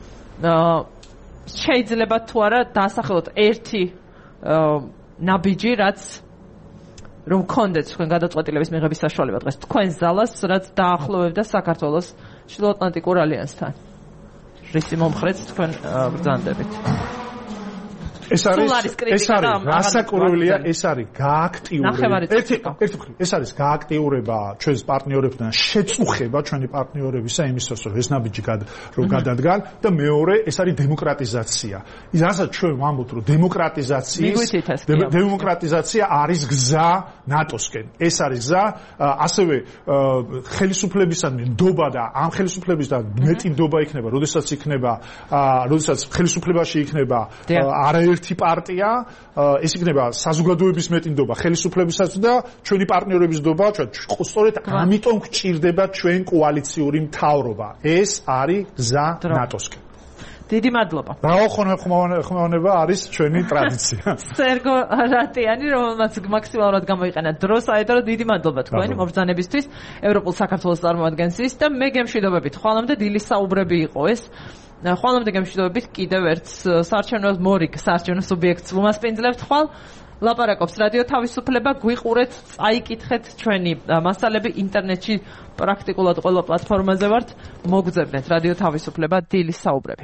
შეიძლება თუ არა დაასახელოთ ერთი ნაბიჯი რაც რომ კონდეთ თქვენ გადაწყვეტილების მიღების საშუალება დღეს თქვენ ზალას რაც დაახლოვებდა საქართველოს ჩრდილოატლანტიკურ ალიანსთან რისი მომხრეც თქვენ ბრძანდებით ეს არის ეს არის რასაკვირველია ეს არის გააქტიურება ერთი ერთი ეს არის გააქტიურება ჩვენს პარტნიორებთან შეწუხება ჩვენი პარტნიორებისა იმისთვის რომ ეს ნაბიჯი რომ გადადგან და მეორე ეს არის დემოკრატიზაცია ის რასაც ჩვენ ვამბობთ რომ დემოკრატიზაციის დემოკრატიზაცია არის გზა ნატოსკენ ეს არის გზა ასევე ხელისუფლებისადმი ნდობა და ამ ხელისუფლებისგან მეტი ნდობა იქნება როდესაც იქნება როდესაც ხელისუფლებაში იქნება არა ერთი პარტია, ეს იქნება საზოგადოების მეტი ნდობა, ხელისუფლებისაც და ჩვენი პარტნიორების ნდობა, ჩვენ სწორედ ამიტომ გვჭირდება ჩვენ კოალიციური მთავრობა. ეს არის გზა ნატოსკენ. დიდი მადლობა. ბრავალხმოვანება არის ჩვენი ტრადიცია. სერგო რატიანი, რომელმაც მაქსიმალურად გამოიყენა დრო საერთოდ დიდი მადლობა თქვენი მობრძანებისთვის ევროპულ საქართველოს წარმოადგენსის და მე გემშვიდობებით. ხვალამდე დილის საუბრები იყო ეს. ხვალამდე გემშვიდობებით კიდევ ერთ საარჩევნო მორიგ საარჩევნო სუბიექტს ვუმასპინძლებთ ხვალ ლაპარაკობს რადიო თავისუფლება გვიყურეთ წაიკითხეთ ჩვენი მასალები ინტერნეტში პრაქტიკულად ყველა პლატფორმაზე ვართ მოგძებნეთ რადიო თავისუფლება დილის საუბრები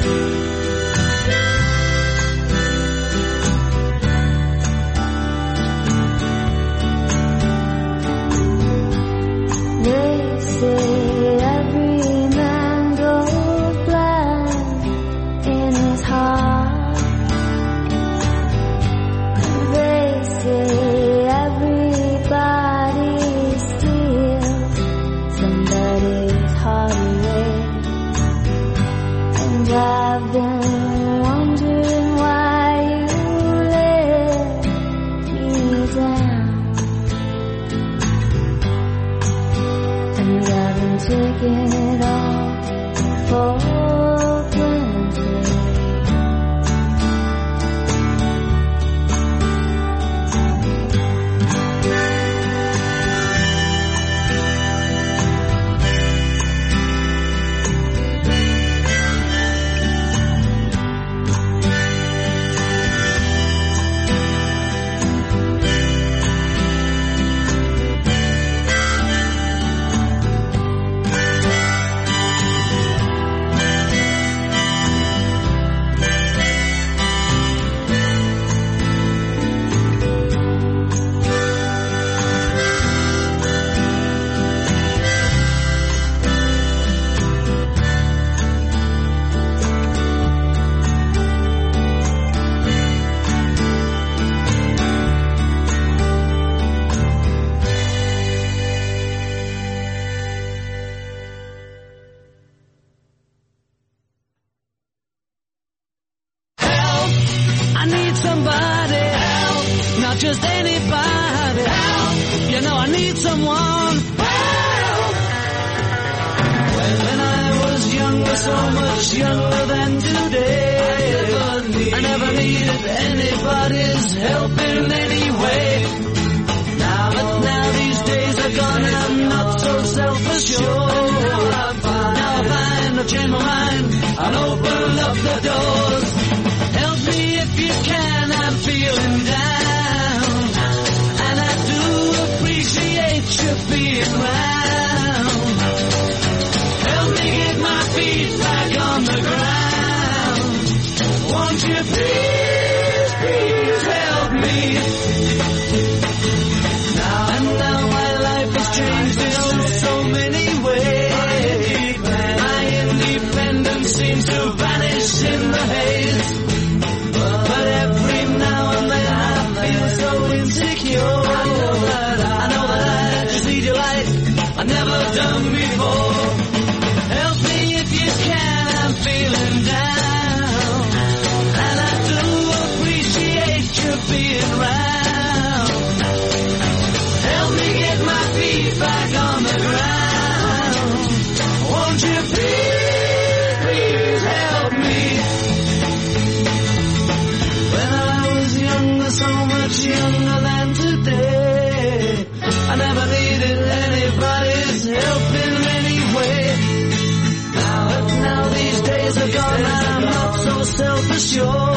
Gone, I'm not so self-assured.